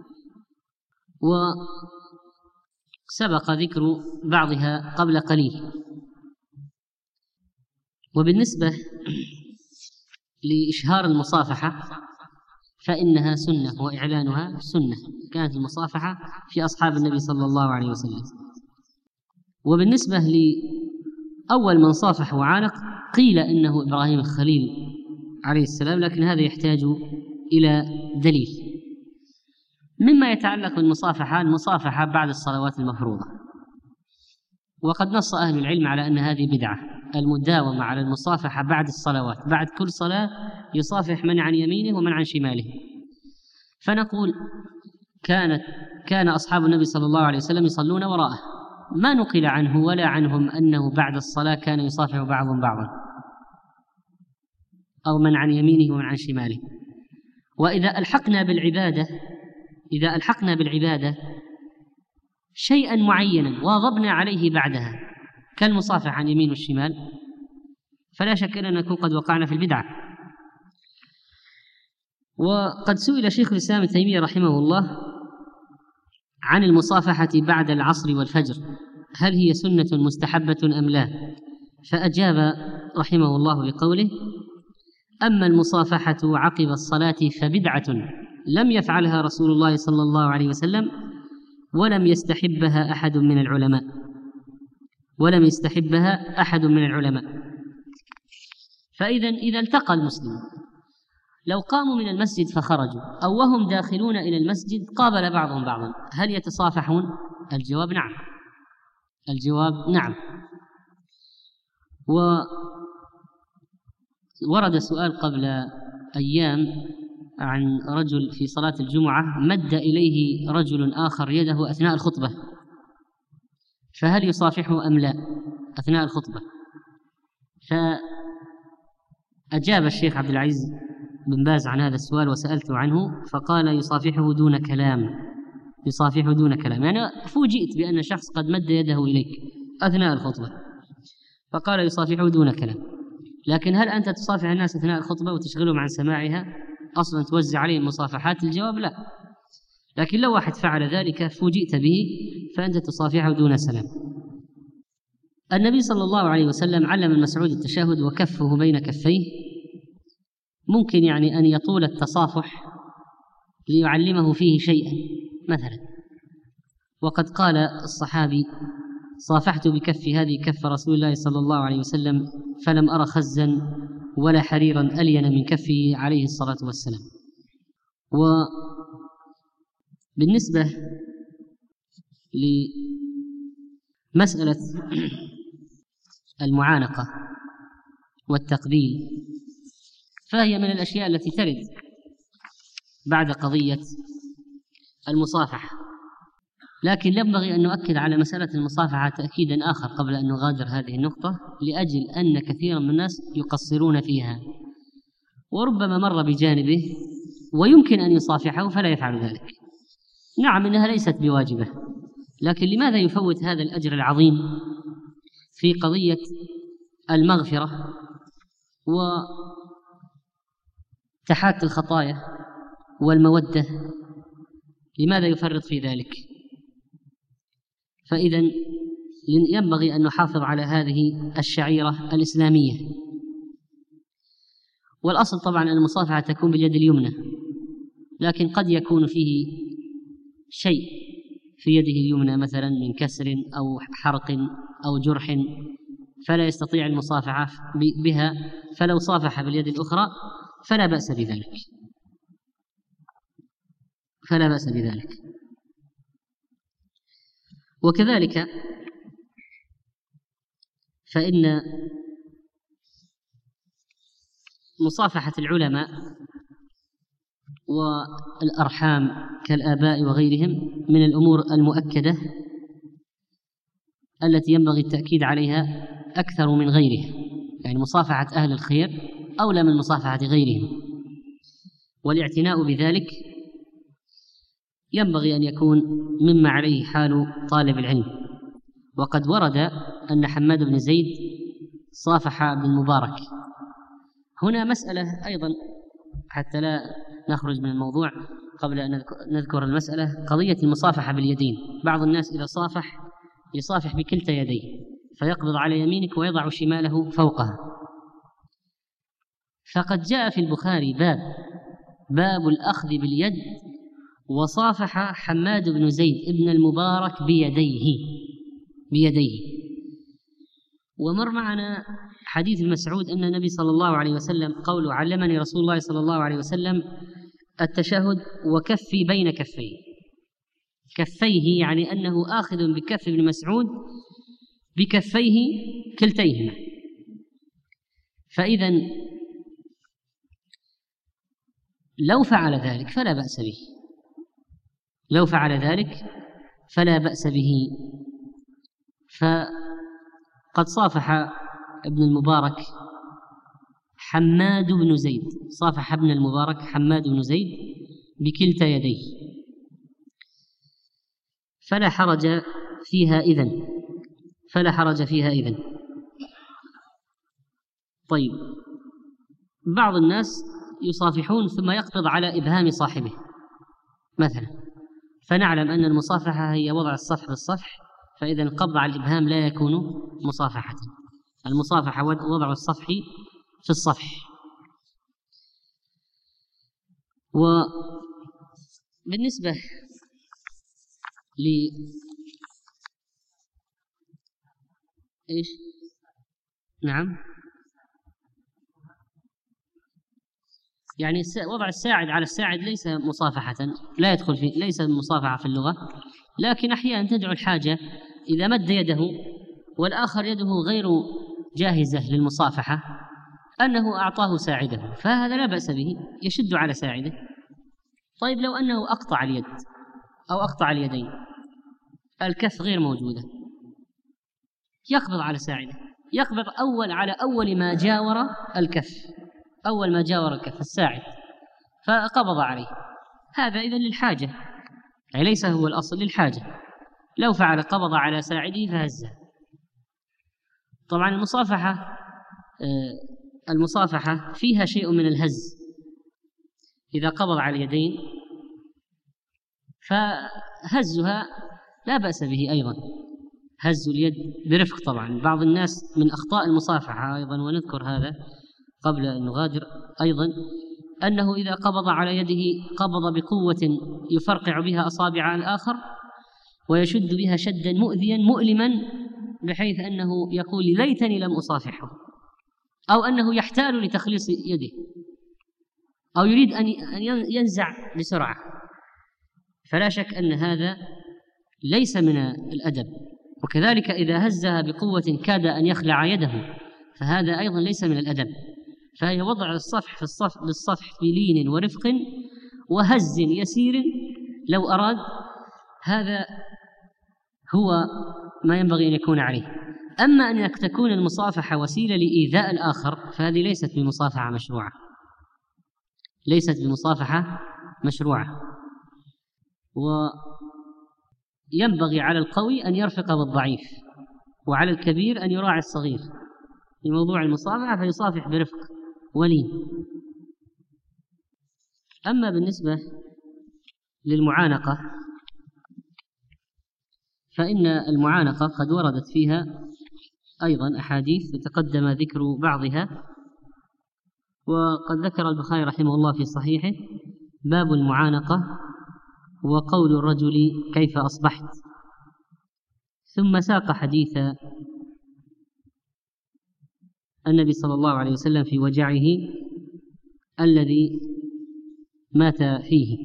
وسبق ذكر بعضها قبل قليل. وبالنسبة لإشهار المصافحة فإنها سنة وإعلانها سنة، كانت المصافحة في أصحاب النبي صلى الله عليه وسلم. وبالنسبة لأول من صافح وعانق قيل إنه إبراهيم الخليل عليه السلام، لكن هذا يحتاج إلى دليل. مما يتعلق بالمصافحة المصافحة بعد الصلوات المفروضة، وقد نص أهل العلم على أن هذه بدعة، المداومة على المصافحة بعد الصلوات، بعد كل صلاة يصافح من عن يمينه ومن عن شماله. فنقول كان أصحاب النبي صلى الله عليه وسلم يصلون وراءه، ما نقل عنه ولا عنهم أنه بعد الصلاة كان يصافح بعضهم بعضا أو من عن يمينه ومن عن شماله. وإذا ألحقنا بالعبادة شيئا معينا واظبنا عليه بعدها كالمصافحة عن يمين والشمال فلا شك أننا نكون قد وقعنا في البدعة. وقد سئل شيخ الإسلام ابن تيمية رحمه الله عن المصافحة بعد العصر والفجر هل هي سنة مستحبة أم لا، فأجاب رحمه الله بقوله: أما المصافحة عقب الصلاة فبدعة لم يفعلها رسول الله صلى الله عليه وسلم ولم يستحبها أحد من العلماء. فإذا إذا التقى المسلمون لو قاموا من المسجد فخرجوا أو وهم داخلون إلى المسجد قابل بعضهم بعضا، هل يتصافحون؟ الجواب نعم. وورد سؤال قبل أيام عن رجل في صلاة الجمعة مد إليه رجل آخر يده أثناء الخطبة، فهل يصافحه أم لا أثناء الخطبة؟ فأجاب الشيخ عبد العزيز بن باز عن هذا السؤال وسألته عنه فقال يصافحه دون كلام. يعني فوجئت بأن شخص قد مد يده إليك أثناء الخطبة فقال يصافحه دون كلام، لكن هل أنت تصافح الناس أثناء الخطبة وتشغلهم عن سماعها أصلا توزع عليهم مصافحات؟ الجواب لا، لكن لو واحد فعل ذلك فوجئت به فأنت تصافحه دون سلام. النبي صلى الله عليه وسلم علم المسعود التشهد وكفه بين كفيه، ممكن يعني أن يطول التصافح ليعلمه فيه شيئا مثلا، وقد قال الصحابي صافحت بكفي هذه كف رسول الله صلى الله عليه وسلم فلم أرى خزا ولا حريرا ألين من كفه عليه الصلاة والسلام. وبالنسبة لمسألة المعانقة والتقبيل فهي من الأشياء التي ترد بعد قضية المصافحة، لكن ينبغي أن نؤكد على مسألة المصافحة تأكيدا آخر قبل أن نغادر هذه النقطة، لأجل أن كثيرا من الناس يقصرون فيها وربما مر بجانبه ويمكن أن يصافحه فلا يفعل ذلك. نعم إنها ليست بواجبة، لكن لماذا يفوت هذا الأجر العظيم في قضية المغفرة وتحات الخطايا والمودة؟ لماذا يفرط في ذلك؟ فإذا ينبغي أن نحافظ على هذه الشعيرة الإسلامية. والأصل طبعا أن المصافحة تكون باليد اليمنى، لكن قد يكون فيه شيء في يده اليمنى مثلا من كسر أو حرق أو جرح فلا يستطيع المصافحة بها، فلو صافح باليد الأخرى فلا بأس بذلك. وكذلك فإن مصافحة العلماء والأرحام كالآباء وغيرهم من الأمور المؤكدة التي ينبغي التأكيد عليها أكثر من غيرها، يعني مصافحة أهل الخير أولى من مصافحة غيرهم، والاعتناء بذلك ينبغي أن يكون مما عليه حال طالب العلم. وقد ورد أن حماد بن زيد صافح ابن المبارك. هنا مسألة أيضا حتى لا نخرج من الموضوع قبل أن نذكر المسألة، قضية المصافحة باليدين. بعض الناس إذا صافح يصافح بكلتا يديه فيقبض على يمينك ويضع شماله فوقها، فقد جاء في البخاري باب الأخذ باليد، وصافح حماد بن زيد ابن المبارك بيديه. ومر معنا حديث المسعود أن النبي صلى الله عليه وسلم قوله علمني رسول الله صلى الله عليه وسلم التشهد وكفي بين كفيه يعني أنه آخذ بكف ابن مسعود بكفيه كلتيهما. فإذا لو فعل ذلك فلا بأس به. فقد صافح ابن المبارك حماد بن زيد، صافح ابن المبارك حماد بن زيد بكلتا يديه، فلا حرج فيها إذن. طيب، بعض الناس يصافحون ثم يقبض على إبهام صاحبه مثلا، فنعلم أن المصافحة هي وضع الصفح بالصفح، فإذا القبض على الإبهام لا يكون مصافحة. المصافحة وضع الصفح في الصفح، وبالنسبة إيش؟ نعم، يعني وضع الساعد على الساعد ليس مصافحة، لا يدخل في، ليس مصافحة في اللغة، لكن أحيانا تدعو الحاجة إذا مد يده والآخر يده غير جاهزة للمصافحة أنه أعطاه ساعده، فهذا لا بأس به، يشد على ساعده. طيب لو أنه أقطع اليد أو أقطع اليدين، الكف غير موجودة، يقبض على ساعده، يقبض على أول ما جاور الكف، أول ما جاور الكف الساعد، فقبض عليه، هذا إذن للحاجة، يعني ليس هو الأصل، للحاجة. لو فعل قبض على ساعده فهزه. طبعا المصافحة فيها شيء من الهز، إذا قبض على اليدين فهزها لا بأس به أيضا، هز اليد برفق. طبعا بعض الناس من أخطاء المصافحة أيضا، ونذكر هذا قبل أن نغادر أيضا، أنه إذا قبض على يده قبض بقوة يفرقع بها أصابع الآخر ويشد بها شدا مؤذيا مؤلما، بحيث أنه يقول ليتني لم أصافحه، أو أنه يحتال لتخليص يده، أو يريد أن ينزع بسرعة، فلا شك أن هذا ليس من الأدب. وكذلك إذا هزها بقوة كاد أن يخلع يده، فهذا أيضا ليس من الأدب. فهي وضع الصفح بالصفح في لين ورفق وهز يسير لو أراد، هذا هو ما ينبغي أن يكون عليه. أما أن تكون المصافحة وسيلة لإيذاء الآخر فهذه ليست بمصافحة مشروعة، ليست بمصافحة مشروعة. وينبغي على القوي أن يرفق بالضعيف، وعلى الكبير أن يراعي الصغير في موضوع المصافحة، فيصافح برفق ولين. أما بالنسبة للمعانقة فإن المعانقة قد وردت فيها أيضا أحاديث تقدم ذكر بعضها، وقد ذكر البخاري رحمه الله في صحيحه باب المعانقة وقول الرجل كيف أصبحت، ثم ساق حديث النبي صلى الله عليه وسلم في وجعه الذي مات فيه،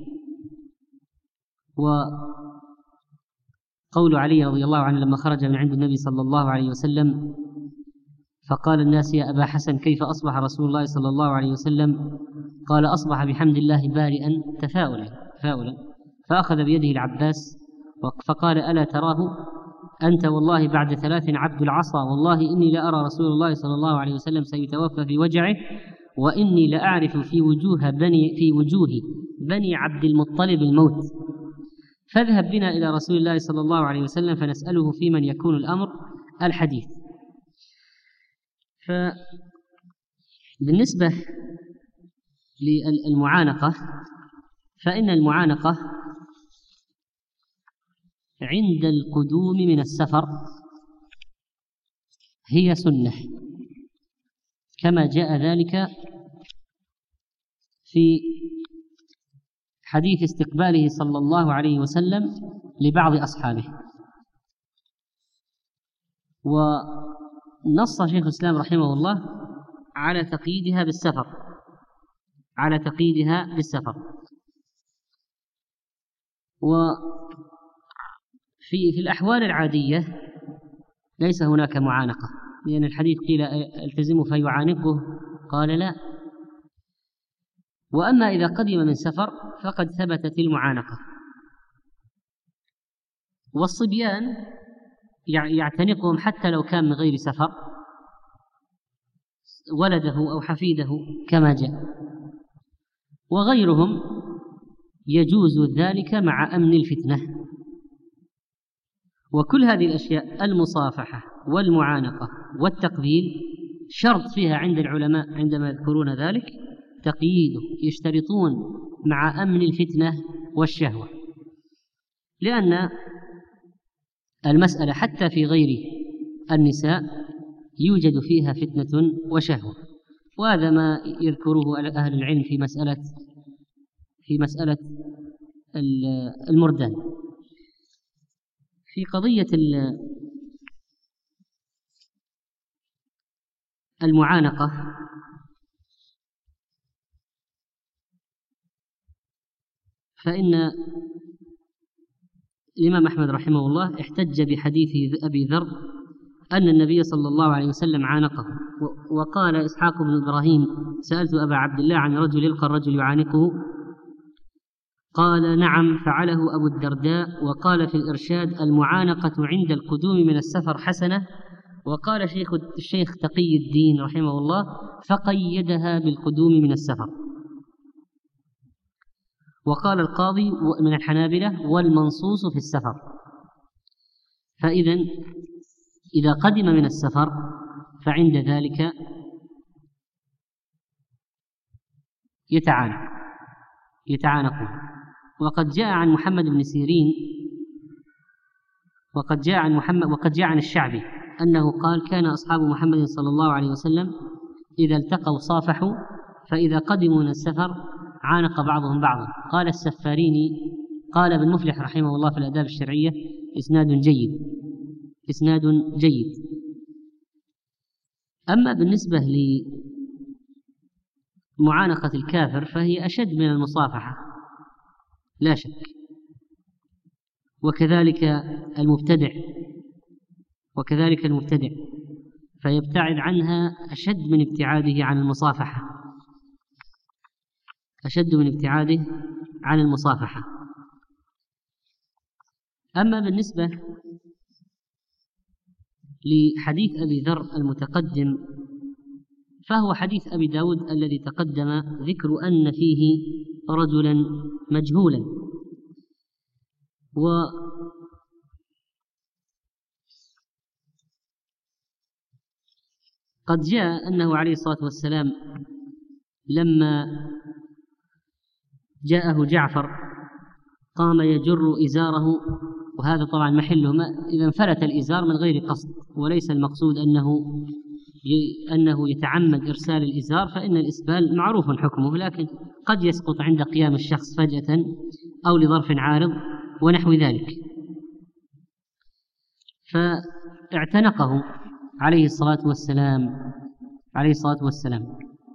وقول علي رضي الله عنه لما خرج من عند النبي صلى الله عليه وسلم فقال الناس يا أبا حسن كيف أصبح رسول الله صلى الله عليه وسلم؟ قال أصبح بحمد الله بارئا تفاؤلا. فأخذ بيده العباس فقال ألا تراه أنت والله بعد 3 عبد العصا، والله إني لأرى رسول الله صلى الله عليه وسلم سيتوفى في وجعه، وإني لأعرف في وجوه بني عبد المطلب الموت، فاذهب بنا إلى رسول الله صلى الله عليه وسلم فنسأله في من يكون الأمر الحديث. فبالنسبة للمعانقة فإن المعانقة عند القدوم من السفر هي سنة، كما جاء ذلك في حديث استقباله صلى الله عليه وسلم لبعض أصحابه. ونص شيخ الإسلام رحمه الله على تقييدها بالسفر، وفي الأحوال العادية ليس هناك معانقة، لأن الحديث قيل التزمه فيعانقه، قال لا. وأما إذا قدم من سفر فقد ثبتت المعانقة. والصبيان يعتنقهم حتى لو كان من غير سفر، ولده أو حفيده كما جاء، وغيرهم يجوز ذلك مع أمن الفتنة. وكل هذه الأشياء المصافحة والمعانقة والتقبيل شرط فيها عند العلماء عندما يذكرون ذلك تقييده، يشترطون مع أمن الفتنة والشهوة، لأن المسألة حتى في غير النساء يوجد فيها فتنة وشهوة، وهذا ما يذكره أهل العلم في مسألة المردان. في قضية المعانقة فإن الإمام أحمد رحمه الله احتج بحديث أبي ذر أن النبي صلى الله عليه وسلم عانقه. وقال إسحاق بن إبراهيم: سألت أبا عبد الله عن رجل يلقى الرجل يعانقه، قال: نعم فعله أبو الدرداء. وقال في الإرشاد: المعانقة عند القدوم من السفر حسنة. وقال الشيخ تقي الدين رحمه الله: فقيدها بالقدوم من السفر. وقال القاضي من الحنابلة: والمنصوص في السفر. إذا قدم من السفر فعند ذلك يتعانقون. وقد جاء عن محمد بن سيرين وقد جاء عن الشعبي أنه قال: كان أصحاب محمد صلى الله عليه وسلم إذا التقوا صافحوا، فإذا قدموا من السفر عانق بعضهم بعضا. قال السفاريني: قال ابن مفلح رحمه الله في الآداب الشرعية: إسناد جيد. أما بالنسبة لمعانقة الكافر فهي أشد من المصافحة لا شك، وكذلك المبتدع فيبتعد عنها أشد من ابتعاده عن المصافحة. أما بالنسبة لحديث أبي ذر المتقدم فهو حديث أبي داود الذي تقدم ذكر أن فيه رجلا مجهولا. وقد جاء أنه عليه الصلاة والسلام لما جاءه جعفر قام يجر إزاره، وهذا طبعا محله إذا انفلت الإزار من غير قصد، وليس المقصود أنه يتعمد إرسال الإزار، فإن الإسبال معروف حكمه، لكن قد يسقط عند قيام الشخص فجأة أو لظرف عارض ونحو ذلك، فاعتنقه عليه الصلاة والسلام.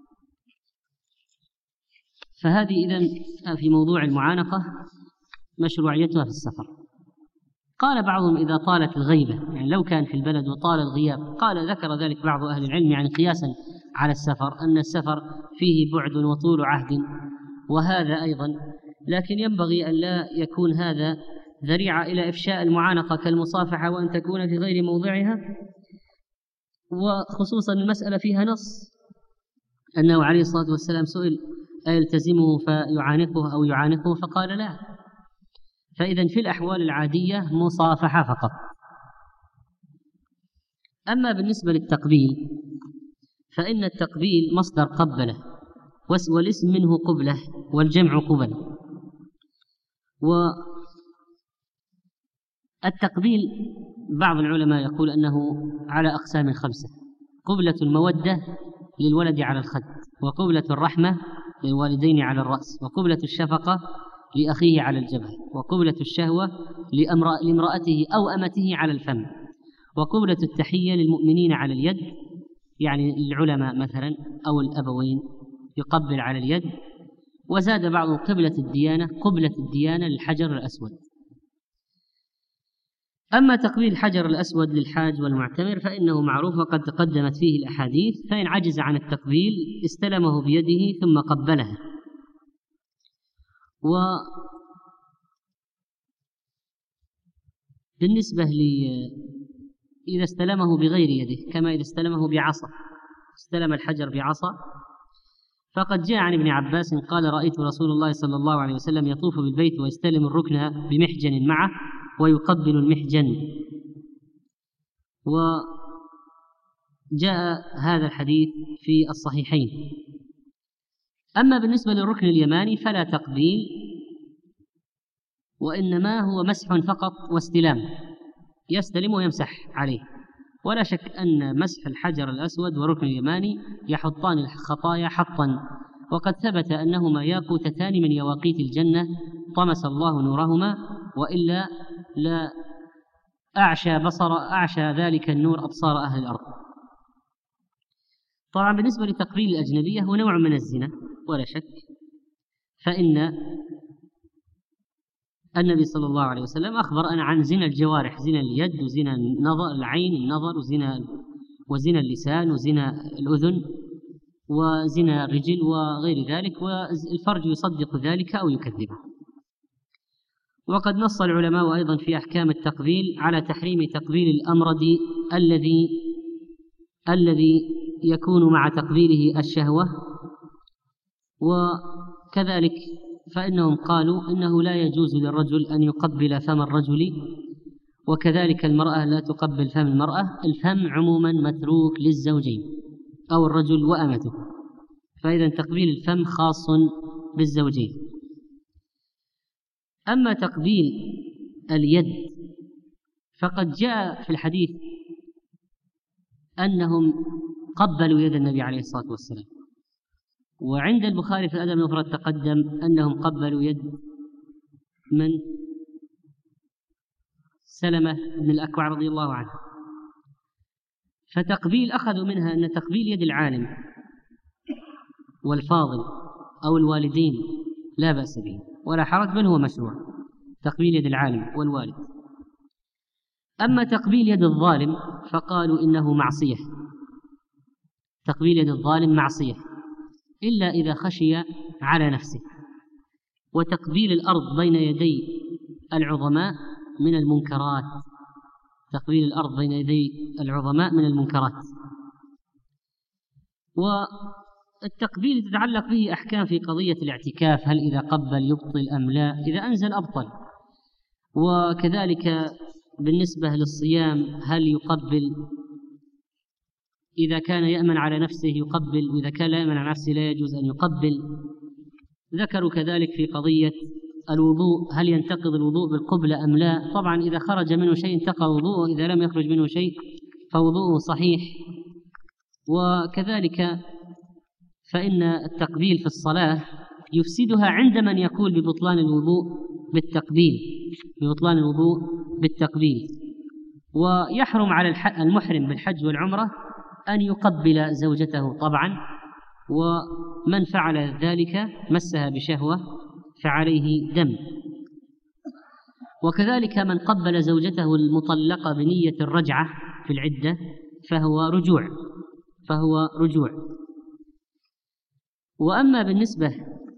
فهذه إذن في موضوع المعانقة مشروعيتها في السفر. قال بعضهم: إذا طالت الغيبة، يعني لو كان في البلد وطال الغياب، ذكر ذلك بعض أهل العلم يعني قياسا على السفر، أن السفر فيه بعد وطول عهد، وهذا أيضا، لكن ينبغي أن لا يكون هذا ذريعة إلى إفشاء المعانقة كالمصافحة وأن تكون في غير موضعها، وخصوصا المسألة فيها نص أنه عليه الصلاة والسلام سئل: أيلتزمه فيعانقه أو يعانقه؟ فقال: لا. فإذا في الأحوال العادية مصافحة فقط. أما بالنسبة للتقبيل فإن التقبيل مصدر قبله، والاسم منه قبله، والجمع قبل. والتقبيل بعض العلماء يقول أنه على أقسام 5: قبلة المودة للولد على الخد، وقبلة الرحمة للوالدين على الرأس، وقبلة الشفقة لأخيه على الجبهة، وقبلة الشهوة لامرأته أو أمته على الفم، وقبلة التحية للمؤمنين على اليد، يعني العلماء مثلا أو الأبوين يقبل على اليد. وزاد بعض قبلة الديانة للحجر الأسود. أما تقبيل الحجر الأسود للحاج والمعتمر فإنه معروف وقد تقدمت فيه الأحاديث، فإن عجز عن التقبيل استلمه بيده ثم قبلها. وبالنسبة إذا استلمه بغير يده، كما إذا استلمه بعصا، استلم الحجر بعصا، فقد جاء عن ابن عباس قال: رأيت رسول الله صلى الله عليه وسلم يطوف بالبيت ويستلم الركن بمحجن معه ويقبل المحجن. وجاء هذا الحديث في الصحيحين. أما بالنسبة للركن اليماني فلا تقبيل، وإنما هو مسح فقط واستلام، يستلم ويمسح عليه. ولا شك أن مسح الحجر الأسود والركن اليماني يحطان الخطايا حطا وقد ثبت أنهما ياقوتتان من يواقيت الجنة طمس الله نورهما، وإلا لا أعشى ذلك النور أبصار أهل الأرض. طبعا بالنسبة لتقبيل الأجنبية هو نوع من الزنا ولا شك، فإن النبي صلى الله عليه وسلم أخبر عن زنا الجوارح، زنا اليد وزنا العين النظر وزنا اللسان وزنا الأذن وزنا الرجل وغير ذلك، والفرج يصدق ذلك أو يكذبه. وقد نص العلماء أيضا في أحكام التقبيل على تحريم تقبيل الأمرد الذي يكون مع تقبيله الشهوة، وكذلك فإنهم قالوا إنه لا يجوز للرجل أن يقبل فم الرجل، وكذلك المرأة لا تقبل فم المرأة. الفم عموما متروك للزوجين أو الرجل وأمته، فإذا تقبيل الفم خاص بالزوجين. أما تقبيل اليد فقد جاء في الحديث أنهم قبلوا يد النبي عليه الصلاة والسلام، وعند البخاري في الأدب المفرد تقدم أنهم قبلوا يد من سلمة بن الأكوع رضي الله عنه. فتقبيل أخذوا منها أن تقبيل يد العالم والفاضل أو الوالدين لا بأس به ولا حرج، بل هو مشروع تقبيل يد العالم والوالد. أما تقبيل يد الظالم فقالوا إنه معصية، تقبيل يد الظالم معصية إلا إذا خشي على نفسه. وتقبيل الأرض بين يدي العظماء من المنكرات، تقبيل الأرض بين يدي العظماء من المنكرات. والتقبيل تتعلق به أحكام في قضية الاعتكاف، هل إذا قبل يبطل أم لا؟ إذا أنزل أبطل. وكذلك بالنسبة للصيام هل يقبل إذا كان يأمن على نفسه يقبل، وإذا كان لا يأمن على نفسه لا يجوز أن يقبل. ذكروا كذلك في قضية الوضوء هل ينتقض الوضوء بالقبلة أم لا؟ طبعا إذا خرج منه شيء انتقض وضوءه، إذا لم يخرج منه شيء فوضوءه صحيح. وكذلك فإن التقبيل في الصلاة يفسدها عند من يقول ببطلان الوضوء بالتقبيل، ويحرم على المحرم بالحج والعمرة أن يقبل زوجته طبعا، ومن فعل ذلك مسها بشهوة فعليه دم. وكذلك من قبل زوجته المطلقة بنية الرجعة في العدة فهو رجوع. وأما بالنسبة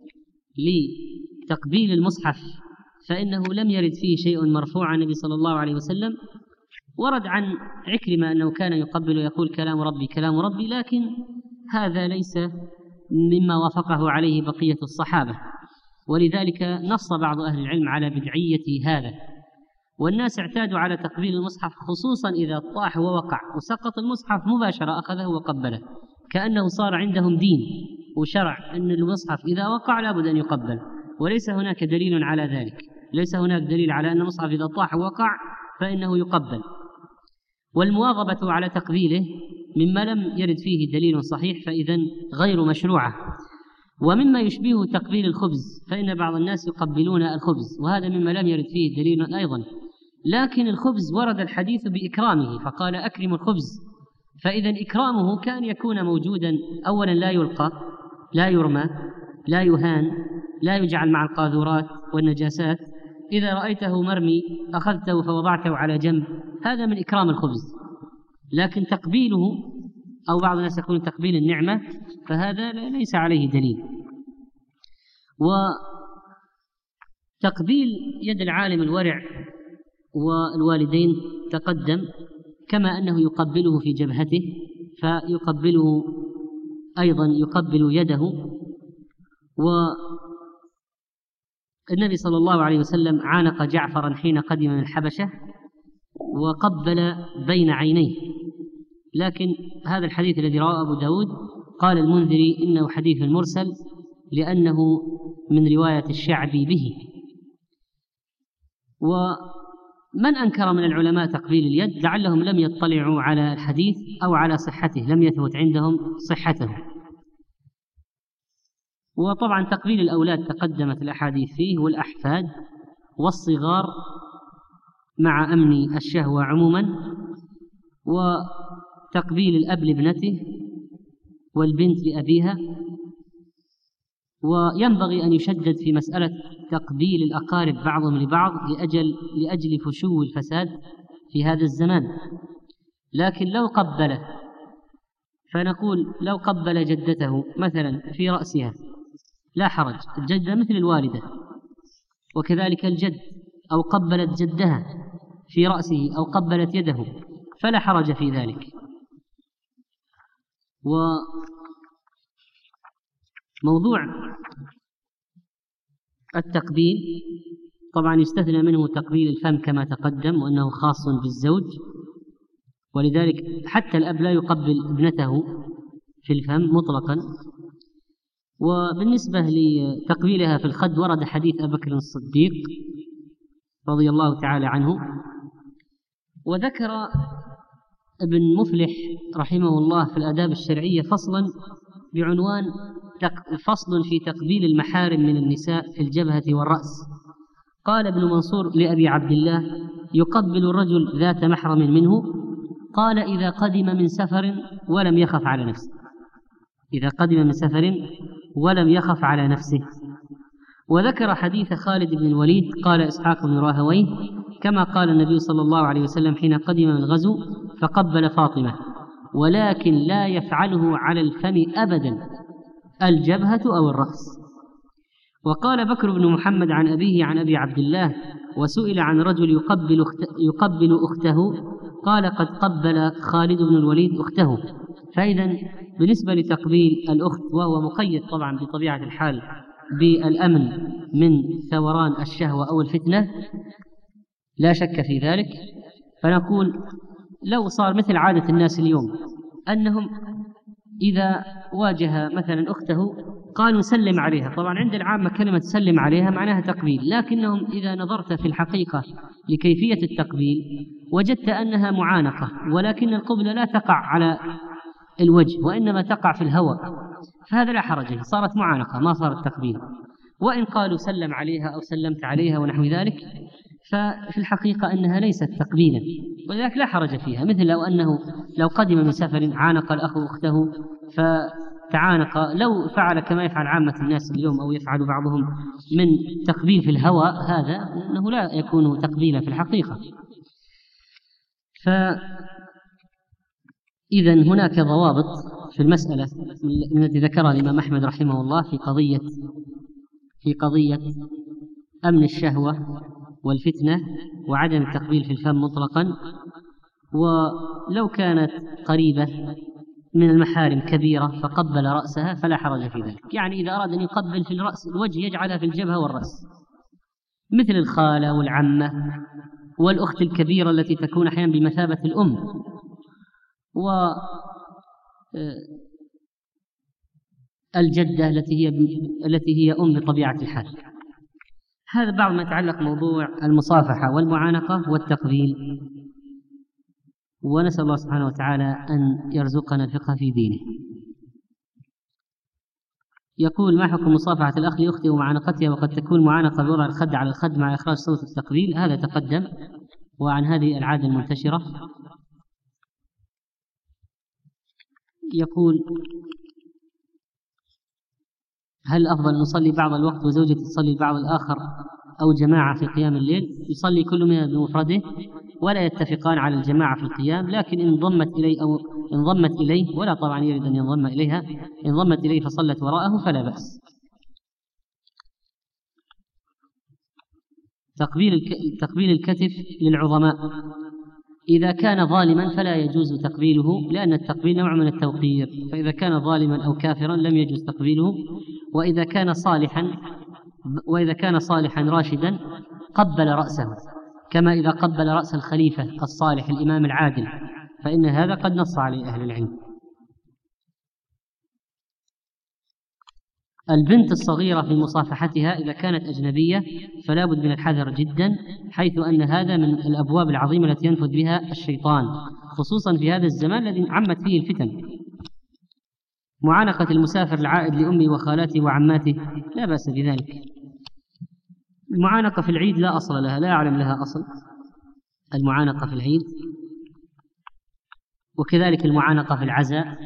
لتقبيل المصحف فإنه لم يرد فيه شيء مرفوع عن النبي صلى الله عليه وسلم. ورد عن عكرمة أنه كان يقبل ويقول كلام ربي، لكن هذا ليس مما وافقه عليه بقية الصحابة، ولذلك نص بعض أهل العلم على بدعية هذا. والناس اعتادوا على تقبيل المصحف خصوصا إذا طاح ووقع وسقط المصحف مباشرة أخذه وقبله، كأنه صار عندهم دين وشرع أن المصحف إذا وقع لابد أن يقبل، وليس هناك دليل على ذلك. ليس هناك دليل على أن المصحف إذا طاح ووقع فإنه يقبل. والمواظبة على تقبيله مما لم يرد فيه دليل صحيح فإذن غير مشروعة. ومما يشبه تقبيل الخبز، فإن بعض الناس يقبلون الخبز، وهذا مما لم يرد فيه دليل أيضا. لكن الخبز ورد الحديث بإكرامه، فقال أكرم الخبز، فإذا إكرامه كان يكون موجودا أولا لا يلقى، لا يرمى، لا يهان، لا يجعل مع القاذورات والنجاسات. إذا رأيته مرمي أخذته فوضعته على جنب، هذا من إكرام الخبز. لكن تقبيله أو بعض الناس يقول تقبيل النعمة فهذا ليس عليه دليل. وتقبيل يد العالم الورع والوالدين تقدم، كما أنه يقبله في جبهته فيقبله أيضا يقبل يده. والنبي صلى الله عليه وسلم عانق جعفرا حين قدم من الحبشة وقبل بين عينيه، لكن هذا الحديث الذي رواه أبو داود قال المنذري إنه حديث مرسل لأنه من رواية الشعبي به. ومن أنكر من العلماء تقبيل اليد لعلهم لم يطلعوا على الحديث أو على صحته، لم يثبت عندهم صحته. وطبعا تقبيل الأولاد تقدمت الأحاديث فيه، والأحفاد والصغار مع أمن الشهوة عموما، وتقبيل الأب لابنته والبنت لأبيها. وينبغي أن يشدد في مسألة تقبيل الأقارب بعضهم لبعض لأجل فشو الفساد في هذا الزمان. لكن لو قبله، فنقول لو قبل جدته مثلا في رأسها لا حرج، الجدة مثل الوالدة، وكذلك الجد، أو قبلت جدها في رأسه أو قبلت يده فلا حرج في ذلك. وموضوع التقبيل طبعا يستثنى منه تقبيل الفم كما تقدم، وأنه خاص بالزوج، ولذلك حتى الأب لا يقبل ابنته في الفم مطلقا. وبالنسبة لتقبيلها في الخد ورد حديث أبي بكر الصديق رضي الله تعالى عنه. وذكر ابن مفلح رحمه الله في الآداب الشرعية فصلا بعنوان فصل في تقبيل المحارم من النساء في الجبهة والرأس. قال ابن منصور لأبي عبد الله: يقبل الرجل ذات محرم منه؟ قال: إذا قدم من سفر ولم يخف على نفسه. إذا قدم من سفر ولم يخف على نفسه. وذكر حديث خالد بن الوليد قال إسحاق بن راهويه: كما قال النبي صلى الله عليه وسلم حين قدم من الغزو فقبل فاطمة، ولكن لا يفعله على الفم أبدا، الجبهة أو الرأس. وقال بكر بن محمد عن أبيه عن أبي عبد الله: وسئل عن رجل يقبل أخته قال: قد قبل خالد بن الوليد أخته. فإذا بالنسبة لتقبيل الأخت، وهو مقيد طبعا بطبيعة الحال بالأمن من ثوران الشهوة أو الفتنة لا شك في ذلك، فنقول لو صار مثل عادة الناس اليوم أنهم إذا واجه مثلا أخته قالوا سلم عليها. طبعا عند العامة كلمة سلم عليها معناها تقبيل، لكنهم إذا نظرت في الحقيقة لكيفية التقبيل وجدت أنها معانقة، ولكن القبلة لا تقع على الوجه وإنما تقع في الهواء، فهذا لا حرج، صارت معانقة ما صارت تقبيل. وإن قالوا سلم عليها أو سلمت عليها ونحو ذلك، ففي الحقيقة أنها ليست تقبيلا، ولذلك لا حرج فيها. مثل لو قدم من سفر عانق الأخ أخته فتعانق، لو فعل كما يفعل عامة الناس اليوم أو يفعل بعضهم من تقبيل في الهواء، هذا أنه لا يكون تقبيلا في الحقيقة. فإذا هناك ضوابط في المسألة التي ذكرها الإمام أحمد رحمه الله في قضية أمن الشهوة والفتنة وعدم التقبيل في الفم مطلقا. ولو كانت قريبة من المحارم كبيرة فقبل رأسها فلا حرج في ذلك. يعني إذا أراد أن يقبل في الرأس الوجه يجعلها في الجبهة والرأس، مثل الخالة والعمة والأخت الكبيرة التي تكون أحيانا بمثابة الأم، والجدة التي هي أم بطبيعة الحال. هذا بعض ما يتعلق موضوع المصافحة والمعانقة والتقبيل، ونسأل الله سبحانه وتعالى أن يرزقنا الفقه في دينه. يقول: ما حكم مصافحة الأخ لأخته ومعانقتها؟ وقد تكون معانقة بوضع الخد على الخد مع إخراج صوت التقبيل. هذا تقدم، وعن هذه العادة المنتشرة. يقول: هل أفضل نصلي بعض الوقت وزوجتي تصلي البعض الآخر أو جماعة في قيام الليل؟ يصلي كل منها بمفرده ولا يتفقان على الجماعة في القيام، لكن إن انضمت إليه ولا طبعا يريد أن ينضم إليها، إن انضمت إليه فصلت وراءه فلا بأس. تقبيل الكتف للعظماء إذا كان ظالما فلا يجوز تقبيله، لأن التقبيل نوع من التوقير، فإذا كان ظالما أو كافرا لم يجوز تقبيله. وإذا كان صالحا راشدا قبل رأسه، كما إذا قبل رأس الخليفة الصالح الإمام العادل، فإن هذا قد نص عليه أهل العلم. البنت الصغيرة في مصافحتها إذا كانت أجنبية فلا بد من الحذر جدا، حيث أن هذا من الأبواب العظيمة التي ينفذ بها الشيطان، خصوصا في هذا الزمان الذي عمت فيه الفتن. معانقة المسافر العائد لأمه وخالاته وعماته لا بأس بذلك. المعانقة في العيد لا أصل لها، لا أعلم لها أصل المعانقة في العيد، وكذلك المعانقة في العزاء.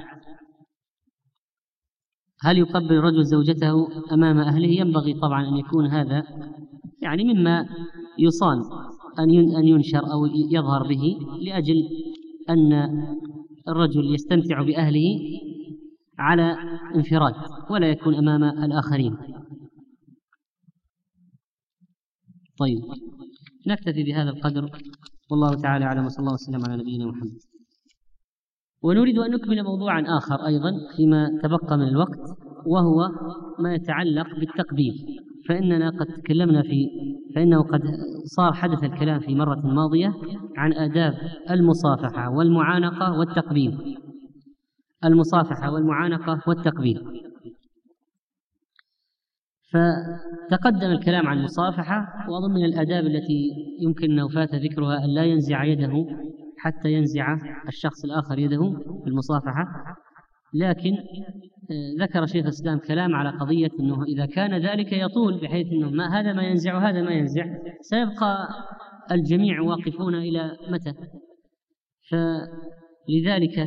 هل يقبل الرجل زوجته أمام أهله؟ ينبغي طبعا أن يكون هذا يعني مما يصان أن ينشر أو يظهر به، لأجل أن الرجل يستمتع بأهله على انفراد ولا يكون أمام الآخرين. طيب، نكتفي بهذا القدر، والله تعالى أعلم، وصلى الله وسلم على نبينا محمد. ونريد أن نكمل موضوعا آخر أيضا فيما تبقى من الوقت، وهو ما يتعلق بالتقبيل. فإنه قد صار حدث الكلام في مرة ماضية عن آداب المصافحة والمعانقة والتقبيل. المصافحة والمعانقة والتقبيل، فتقدم الكلام عن المصافحة، وأظن من الآداب التي يمكن أن فات ذكرها أن لا ينزع يده حتى ينزع الشخص الآخر يده في المصافحة. لكن ذكر شيخ الإسلام كلام على قضية أنه إذا كان ذلك يطول بحيث أنه هذا ما ينزع هذا ما ينزع، سيبقى الجميع واقفون إلى متى؟ فلذلك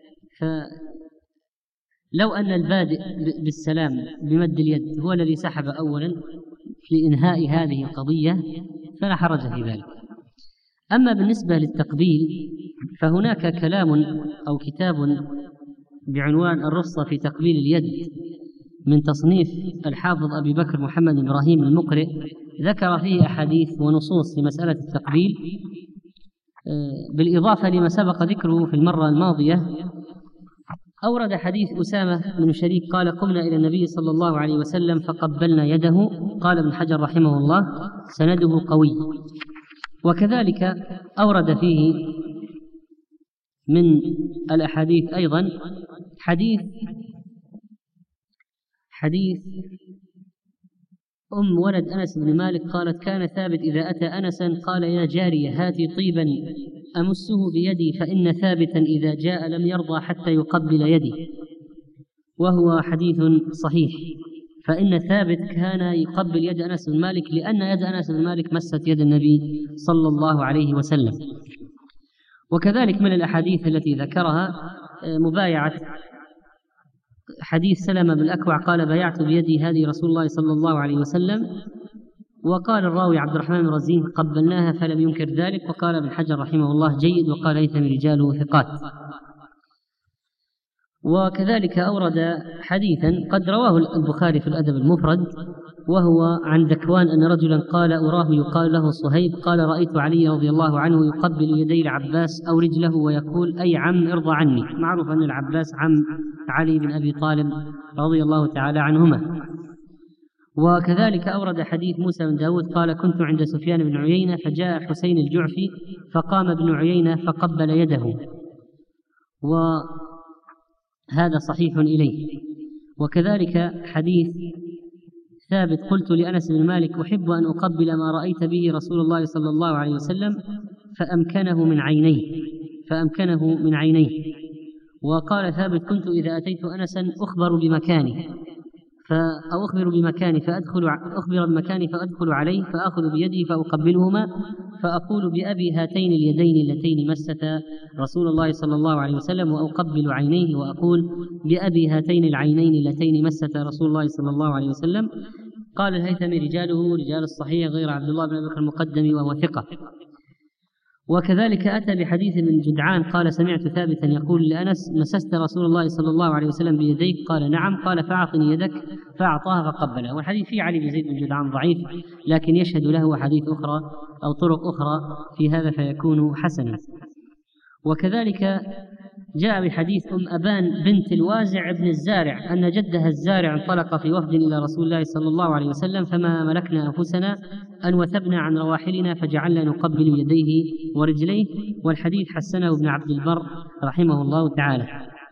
لو أن البادئ بالسلام بمد اليد هو الذي سحب أولا في إنهاء هذه القضية فلا حرج في ذلك. أما بالنسبة للتقبيل فهناك كلام أو كتاب بعنوان الرخصة في تقبيل اليد من تصنيف الحافظ أبي بكر محمد إبراهيم المقرئ، ذكر فيه أحاديث ونصوص في مسألة التقبيل، بالإضافة لما سبق ذكره في المرة الماضية. أورد حديث أسامة بن شريك قال: قمنا إلى النبي صلى الله عليه وسلم فقبلنا يده. قال ابن حجر رحمه الله: سنده قوي. وكذلك أورد فيه من الأحاديث أيضا حديث أم ولد أنس بن مالك قالت: كان ثابت إذا أتى أنسا قال: يا جارية هاتي طيبا أمسه بيدي، فإن ثابتا إذا جاء لم يرضى حتى يقبل يدي. وهو حديث صحيح، فإن ثابت كان يقبل يد أنس بن مالك لأن يد أنس بن مالك مست يد النبي صلى الله عليه وسلم. وكذلك من الأحاديث التي ذكرها مبايعة حديث سلمة بن الأكوع قال: بايعت بيدي هذه رسول الله صلى الله عليه وسلم. وقال الراوي عبد الرحمن بن رزين: قبلناها فلم ينكر ذلك. وقال ابن حجر رحمه الله: جيد. وقال: هيثم رجاله ثقات. وكذلك أورد حديثا قد رواه البخاري في الأدب المفرد، وهو عن ذكوان أن رجلا قال: أراه يقال له صهيب، قال: رأيت علي رضي الله عنه يقبل يدي العباس أو رجله ويقول: أي عم ارضى عني. معروف أن العباس عم علي بن أبي طالب رضي الله تعالى عنهما. وكذلك أورد حديث موسى بن داود قال: كنت عند سفيان بن عيينة فجاء حسين الجعفي فقام ابن عيينة فقبل يده، وهذا صحيح إليه. وكذلك حديث ثابت: قلت لأنس بن مالك: أحب أن أقبل ما رأيت به رسول الله صلى الله عليه وسلم، فأمكنه من عينيه. وقال ثابت: كنت إذا أتيت أنسا أخبر بمكاني فأدخل عليه فأخذ بيده فأقبلهما فأقول: بأبي هاتين اليدين اللتين مستا رسول الله صلى الله عليه وسلم، وأقبل عينيه وأقول: بأبي هاتين العينين اللتين مستا رسول الله صلى الله عليه وسلم. قال الهيثمي: رجاله رجال الصحيح غير عبد الله بن أبي بكر المقدم وهو ثقة. وكذلك أتى بحديث من جدعان قال: سمعت ثابتا يقول لأنس: مسست رسول الله صلى الله عليه وسلم بيديك؟ قال: نعم. قال: فأعطني يدك، فأعطاها فقبلها. والحديث فيه علي بن زيد بن جدعان ضعيف، لكن يشهد له حديث أخرى أو طرق أخرى في هذا فيكون حسنا. وكذلك جاء بحديث أم أبان بنت الوازع بن الزارع أن جدها الزارع انطلق في وفد إلى رسول الله صلى الله عليه وسلم، فما ملكنا أنفسنا أن وثبنا عن رواحلنا فجعلنا نقبل يديه ورجليه. والحديث حسنه ابن عبد البر رحمه الله تعالى.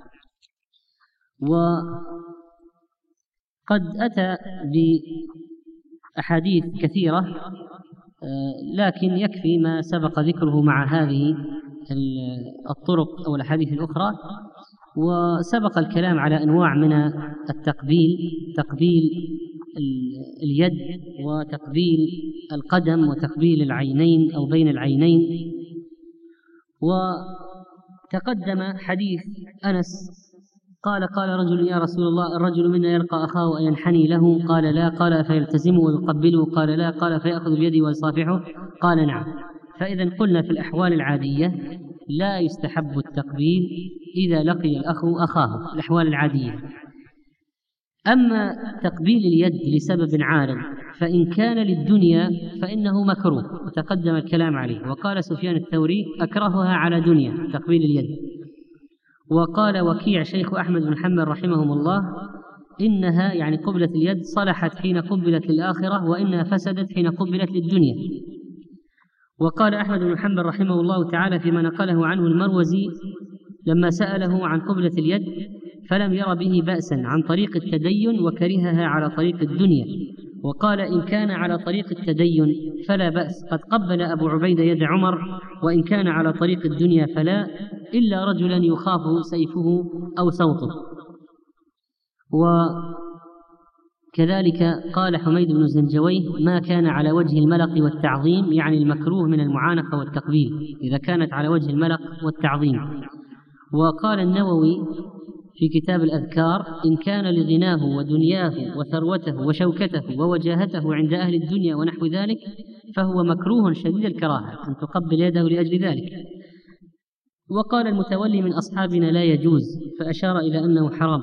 وقد أتى بأحاديث كثيرة، لكن يكفي ما سبق ذكره مع هذه الطرق أو الأحاديث الأخرى. وسبق الكلام على أنواع من التقبيل: تقبيل اليد، وتقبيل القدم، وتقبيل العينين أو بين العينين. وتقدم حديث أنس قال: قال رجل: يا رسول الله، الرجل منا يلقى أخاه أينحني له؟ قال: لا. قال: فيلتزمه ويقبله؟ قال: لا. قال: فيأخذ بيده ويصافحه؟ قال: نعم. فإذا قلنا في الأحوال العادية لا يستحب التقبيل إذا لقي الأخ أخاه، الأحوال العادية. أما تقبيل اليد لسبب عارض فإن كان للدنيا فإنه مكروه، وتقدم الكلام عليه. وقال سفيان الثوري: أكرهها على دنيا، تقبيل اليد. وقال وكيع شيخ أحمد بن حنبل رحمهم الله: إنها يعني قبلة اليد صلحت حين قبلت للآخرة، وإنها فسدت حين قبلت للدنيا. وقال أحمد بن حنبل رحمه الله تعالى فيما نقله عنه المروزي لما سأله عن قبلة اليد فلم ير به بأسا عن طريق التدين، وكرهها على طريق الدنيا. وقال: إن كان على طريق التدين فلا بأس، قد قبل أبو عبيدة يد عمر، وإن كان على طريق الدنيا فلا، إلا رجلا يخاف سيفه أو صوته. وكذلك قال حميد بن زنجويه: ما كان على وجه الملق والتعظيم، يعني المكروه من المعانقة والتقبيل إذا كانت على وجه الملق والتعظيم. وقال النووي في كتاب الأذكار: إن كان لغناه ودنياه وثروته وشوكته ووجاهته عند أهل الدنيا ونحو ذلك فهو مكروه شديد الكراهة أن تقبل يده لأجل ذلك. وقال المتولي من أصحابنا: لا يجوز، فأشار إلى أنه حرام.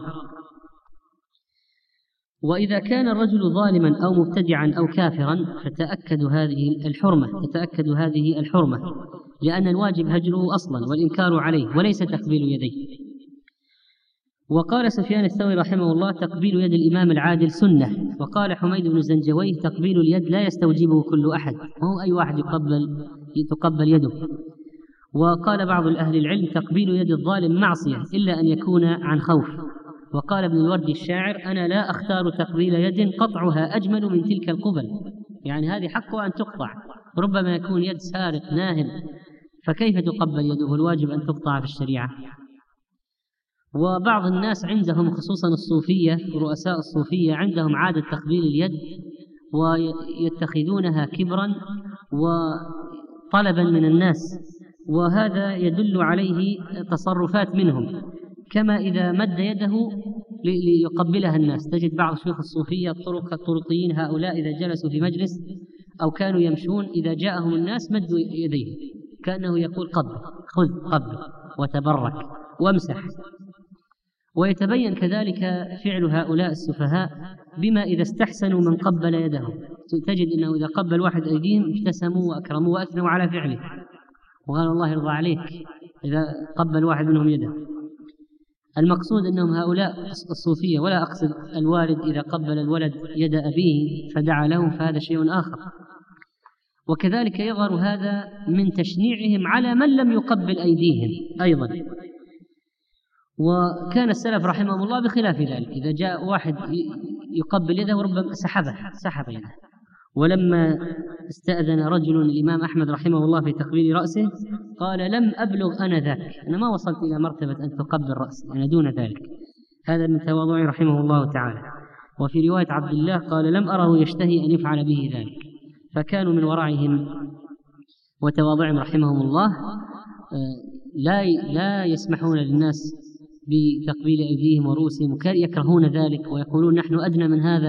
وإذا كان الرجل ظالما أو مبتدعا أو كافرا فتتأكد هذه الحرمة، لأن الواجب هجره أصلا والإنكار عليه وليس تقبيل يديه. وقال سفيان الثوري رحمه الله: تقبيل يد الإمام العادل سنة. وقال حميد بن زنجويه: تقبيل اليد لا يستوجبه كل أحد، وهو أي واحد تقبل يده. وقال بعض أهل العلم: تقبيل يد الظالم معصية إلا أن يكون عن خوف. وقال ابن الوردي الشاعر: أنا لا أختار تقبيل يد قطعها أجمل من تلك القبل، يعني هذه حقها أن تقطع، ربما يكون يد سارق ناهب، فكيف تقبل يده؟ الواجب أن تقطع في الشريعة. وبعض الناس عندهم، خصوصا الصوفية ورؤساء الصوفية، عندهم عادة تقبيل اليد ويتخذونها كبرا وطلبا من الناس، وهذا يدل عليه تصرفات منهم، كما إذا مد يده ليقبلها الناس. تجد بعض شيوخ الصوفية الطرقيين هؤلاء إذا جلسوا في مجلس أو كانوا يمشون إذا جاءهم الناس مدوا يديه كأنه يقول: قبل، خذ، قبل، وتبرك، وامسح. ويتبين كذلك فعل هؤلاء السفهاء بما إذا استحسنوا من قبل يده. تجد أنه إذا قبل واحد أيديهم ابتسموا وأكرموا وأثنوا على فعله، وقال: الله يرضى عليك إذا قبل واحد منهم يده. المقصود أنهم هؤلاء الصوفية، ولا أقصد الوالد إذا قبل الولد يد أبيه فدعا له، فهذا شيء آخر. وكذلك يظهر هذا من تشنيعهم على من لم يقبل أيديهم أيضا. وكان السلف رحمهم الله بخلاف ذلك، إذا جاء واحد يقبل يده ربما سحب يده. ولما استأذن رجل الإمام أحمد رحمه الله في تقبيل رأسه قال: لم أبلغ أنا ذاك، أنا ما وصلت إلى مرتبة أن تقبل رأسي، أنا دون ذلك. هذا من تواضعه رحمه الله تعالى. وفي رواية عبد الله قال: لم أره يشتهي أن يفعل به ذلك. فكانوا من ورعهم وتواضعهم رحمهم الله لا يسمحون للناس بتقبيل أيديهم ورؤوسهم، يكرهون ذلك ويقولون: نحن أدنى من هذا.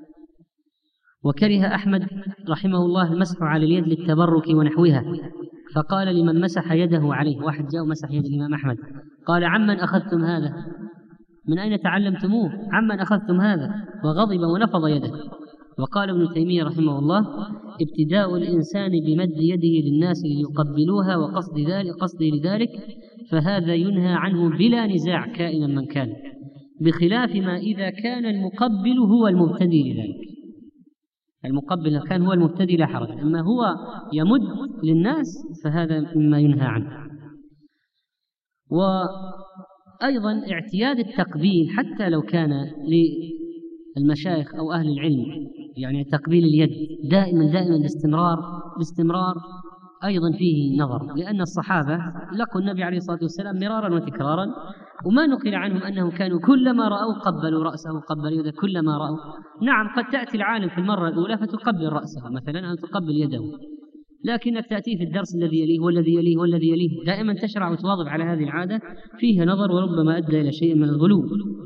وكره أحمد رحمه الله المسح على اليد للتبرك ونحوها، فقال لمن مسح يده عليه، واحد جاء ومسح يد الإمام أحمد، قال: عمن أخذتم هذا؟ من أين تعلمتموه؟ عمن أخذتم هذا؟ وغضب ونفض يده. وقال ابن تيمية رحمه الله: ابتداء الإنسان بمد يده للناس ليقبلوها وقصده لذلك فهذا ينهى عنه بلا نزاع كائنا من كان، بخلاف ما إذا كان المقبل هو المبتدي لذلك. المقبل كان هو المبتدي لا حرج، أما هو يمد للناس فهذا مما ينهى عنه. وأيضا اعتياد التقبيل حتى لو كان للمشايخ أو أهل العلم، يعني تقبيل اليد دائما باستمرار أيضا فيه نظر، لأن الصحابة لقوا النبي عليه الصلاة والسلام مرارا وتكرارا، وما نقل عنهم أنهم كانوا كلما رأوا قبلوا رأسه قبل يده كلما رأوا. نعم قد تأتي العالم في المرة الأولى فتقبل رأسه مثلا أو تقبل يده، لكنك تأتي في الدرس الذي يليه والذي يليه والذي يليه، دائما تشرع وتواظب على هذه العادة، فيها نظر وربما أدى إلى شيء من الغلو.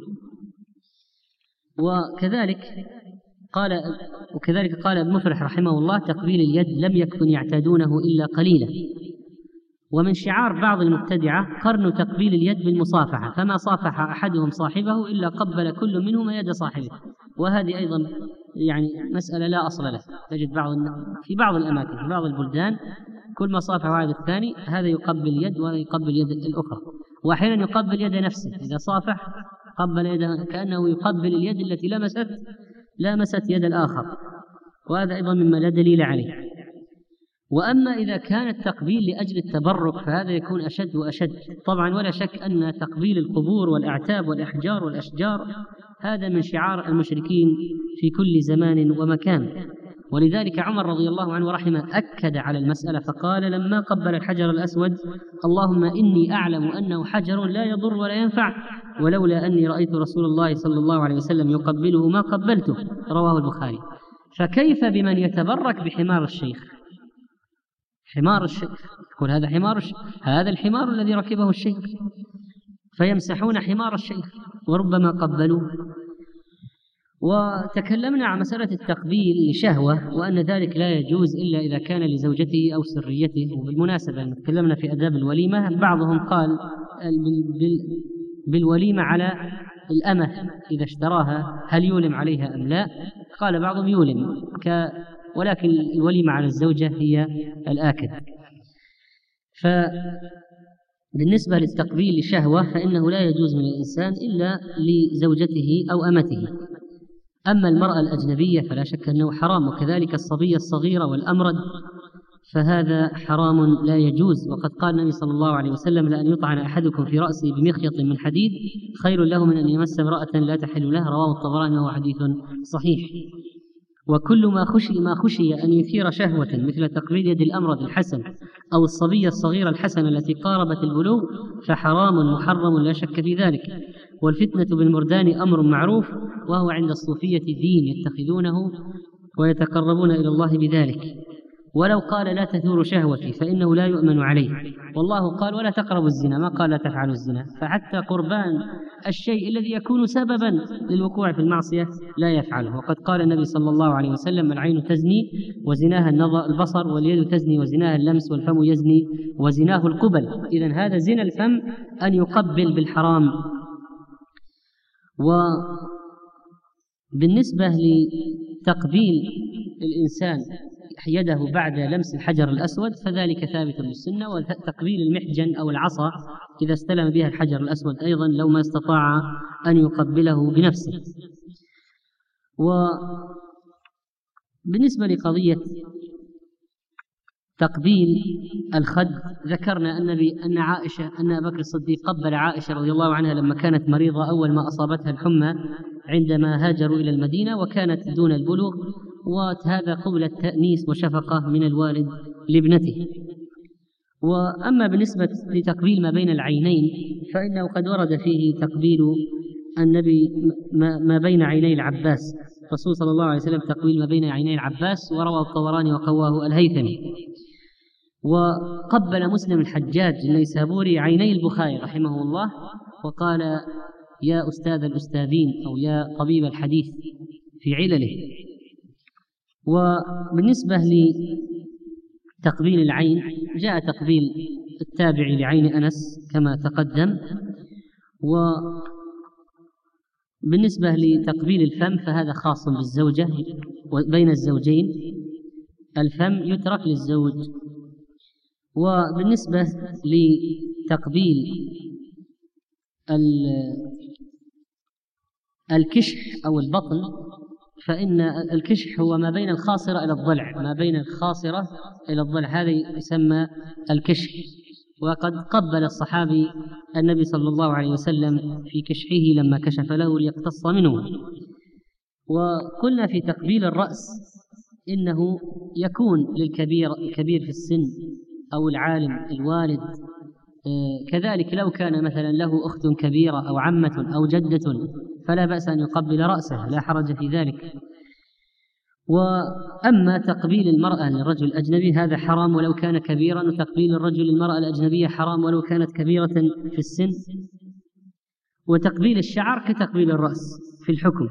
وكذلك قال ابن مفلح رحمه الله: تقبيل اليد لم يكن يعتادونه إلا قليلا. ومن شعار بعض المبتدعة قرن تقبيل اليد بالمصافحة، فما صافح أحدهم صاحبه إلا قبل كل منهما يد صاحبه، وهذه أيضا يعني مسألة لا أصل لها. تجد في بعض الأماكن في بعض البلدان كل ما صافح واحد الثاني هذا يقبل يد وهذا يقبل يد الأخرى، وأحيانا يقبل يد نفسه، إذا صافح قبل يده كأنه يقبل اليد التي لامست يد الآخر، وهذا أيضا مما لا دليل عليه. وأما إذا كان التقبيل لأجل التبرك فهذا يكون أشد وأشد طبعا، ولا شك أن تقبيل القبور والأعتاب والأحجار والأشجار هذا من شعار المشركين في كل زمان ومكان. ولذلك عمر رضي الله عنه ورحمه أكد على المسألة فقال لما قبل الحجر الأسود: اللهم إني أعلم أنه حجر لا يضر ولا ينفع، ولولا أني رأيت رسول الله صلى الله عليه وسلم يقبله ما قبلته. رواه البخاري. فكيف بمن يتبرك بحمار الشيخ؟ حمار الشيخ، يقول هذا هذا الحمار الذي ركبه الشيخ، فيمسحون حمار الشيخ وربما قبلوه. وتكلمنا عن مسألة التقبيل لشهوة، وأن ذلك لا يجوز إلا إذا كان لزوجته أو سريته. وبالمناسبة تكلمنا في آداب الوليمة، بعضهم قال بالوليمة على الأمة إذا اشتراها هل يولم عليها أم لا؟ قال بعضهم يولم، ولكن الوليمة على الزوجة هي الآكد. فبالنسبة للتقبيل لشهوة فإنه لا يجوز من الإنسان إلا لزوجته أو أمته. أما المرأة الأجنبية فلا شك أنه حرام، وكذلك الصبية الصغيرة والأمرد فهذا حرام لا يجوز. وقد قال النبي صلى الله عليه وسلم: لأن يطعن أحدكم في رأسه بمخيط من حديد خير له من أن يمس امرأة لا تحل له. رواه الطبراني وهو حديث صحيح. وكل ما خشي أن يثير شهوة مثل تقبيل يد الأمرد الحسن أو الصبية الصغيرة الحسنة التي قاربت البلوغ فحرام محرم لا شك في ذلك. والفتنة بالمردان أمر معروف، وهو عند الصوفية دين يتخذونه ويتقربون إلى الله بذلك. ولو قال لا تثور شهوتي فإنه لا يؤمن عليه، والله قال ولا تقربوا الزنا، ما قال لا تفعلوا الزنا. فحتى قربان الشيء الذي يكون سببا للوقوع في المعصية لا يفعله. وقد قال النبي صلى الله عليه وسلم: العين تزني وزناها البصر، واليد تزني وزناها اللمس، والفم يزني وزناه القبل. إذن هذا زنا الفم أن يقبل بالحرام. وبالنسبة لتقبيل الإنسان يده بعد لمس الحجر الأسود فذلك ثابت بالسنة. وتقبيل المحجن أو العصا إذا استلم بها الحجر الأسود أيضا لو ما استطاع أن يقبله بنفسه. وبالنسبة لقضية تقبيل الخد ذكرنا أن أبا بكر الصديق قبل عائشة رضي الله عنها لما كانت مريضة أول ما أصابتها الحمى عندما هاجروا إلى المدينة وكانت دون البلوغ، وهذا قبل التأنيس وشفقة من الوالد لابنته. وأما بالنسبة لتقبيل ما بين العينين فإنه قد ورد فيه تقبيل النبي ما بين عيني العباس، الرسول صلى الله عليه وسلم تقبيل ما بين عيني العباس، وروى الطبراني وقواه الهيثمي. وقبل مسلم الحجاج النيسابوري عيني البخاري رحمه الله وقال: يا أستاذ الأستاذين، أو يا طبيب الحديث في علله. وبالنسبة لتقبيل العين جاء تقبيل التابع لعين أنس كما تقدم. وبالنسبة لتقبيل الفم فهذا خاص بالزوجة وبين الزوجين، الفم يترك للزوج. وبالنسبة لتقبيل الكشح أو البطن فإن الكشح هو ما بين الخاصرة إلى الضلع، ما بين الخاصرة إلى الضلع، هذا يسمى الكشح. وقد قبل الصحابي النبي صلى الله عليه وسلم في كشحه لما كشف له ليقتص منه. وقلنا في تقبيل الرأس إنه يكون الكبير في السن أو العالم الوالد، كذلك لو كان مثلا له أخت كبيرة أو عمة أو جدة فلا بأس أن يقبل رأسه، لا حرج في ذلك. وأما تقبيل المرأة للرجل الأجنبي هذا حرام ولو كان كبيرا، وتقبيل الرجل للمرأة الأجنبية حرام ولو كانت كبيرة في السن. وتقبيل الشعر كتقبيل الرأس في الحكم.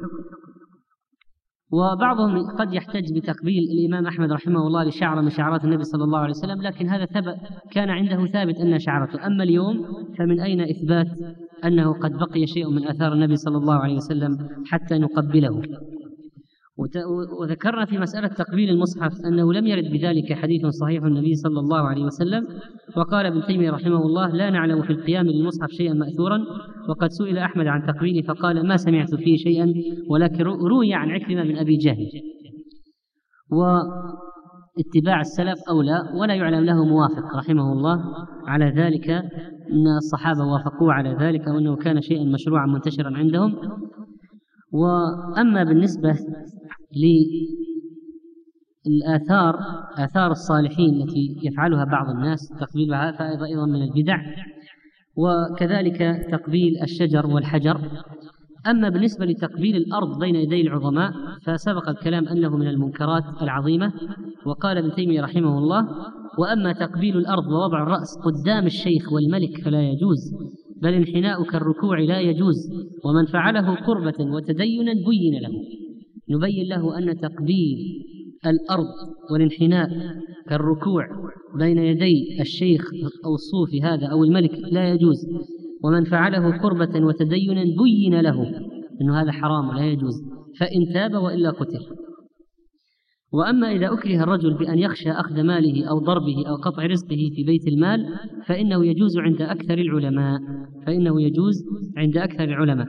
وبعضهم قد يحتج بتقبيل الإمام أحمد رحمه الله لشعر من شعرات النبي صلى الله عليه وسلم، لكن هذا كان عنده ثابت أنها شعرته. أما اليوم فمن أين إثبات أنه قد بقي شيء من آثار النبي صلى الله عليه وسلم حتى نقبله؟ وذكرنا في مسألة تقبيل المصحف أنه لم يرد بذلك حديث صحيح النبي صلى الله عليه وسلم. وقال ابن تيمية رحمه الله: لا نعلم في القيام للمصحف شيئا مأثورا. وقد سئل أحمد عن تقبيله فقال: ما سمعت فيه شيئا، ولكن روي عن عكرمة من أبي جهل. واتباع السلف أولى، ولا يعلم له موافق رحمه الله على ذلك، أن الصحابة وافقوا على ذلك وأنه كان شيئا مشروعا منتشرا عندهم. وأما بالنسبة للآثار، آثار الصالحين التي يفعلها بعض الناس تقبيلها فهذا أيضا من البدع، وكذلك تقبيل الشجر والحجر. أما بالنسبة لتقبيل الأرض بين يدي العظماء فسبق الكلام أنه من المنكرات العظيمة. وقال ابن تيمية رحمه الله: وأما تقبيل الأرض ووضع الرأس قدام الشيخ والملك فلا يجوز، بل انحناء كالركوع لا يجوز، ومن فعله قربة وتدينا بين له. نبين له أن تقبيل الأرض والانحناء كالركوع بين يدي الشيخ أو الصوفي هذا أو الملك لا يجوز، ومن فعله قربة وتدينا بين له أنه هذا حرام ولا يجوز، فإن تاب وإلا قتل. وأما إذا أكره الرجل بأن يخشى أخذ ماله أو ضربه أو قطع رزقه في بيت المال فإنه يجوز عند أكثر العلماء.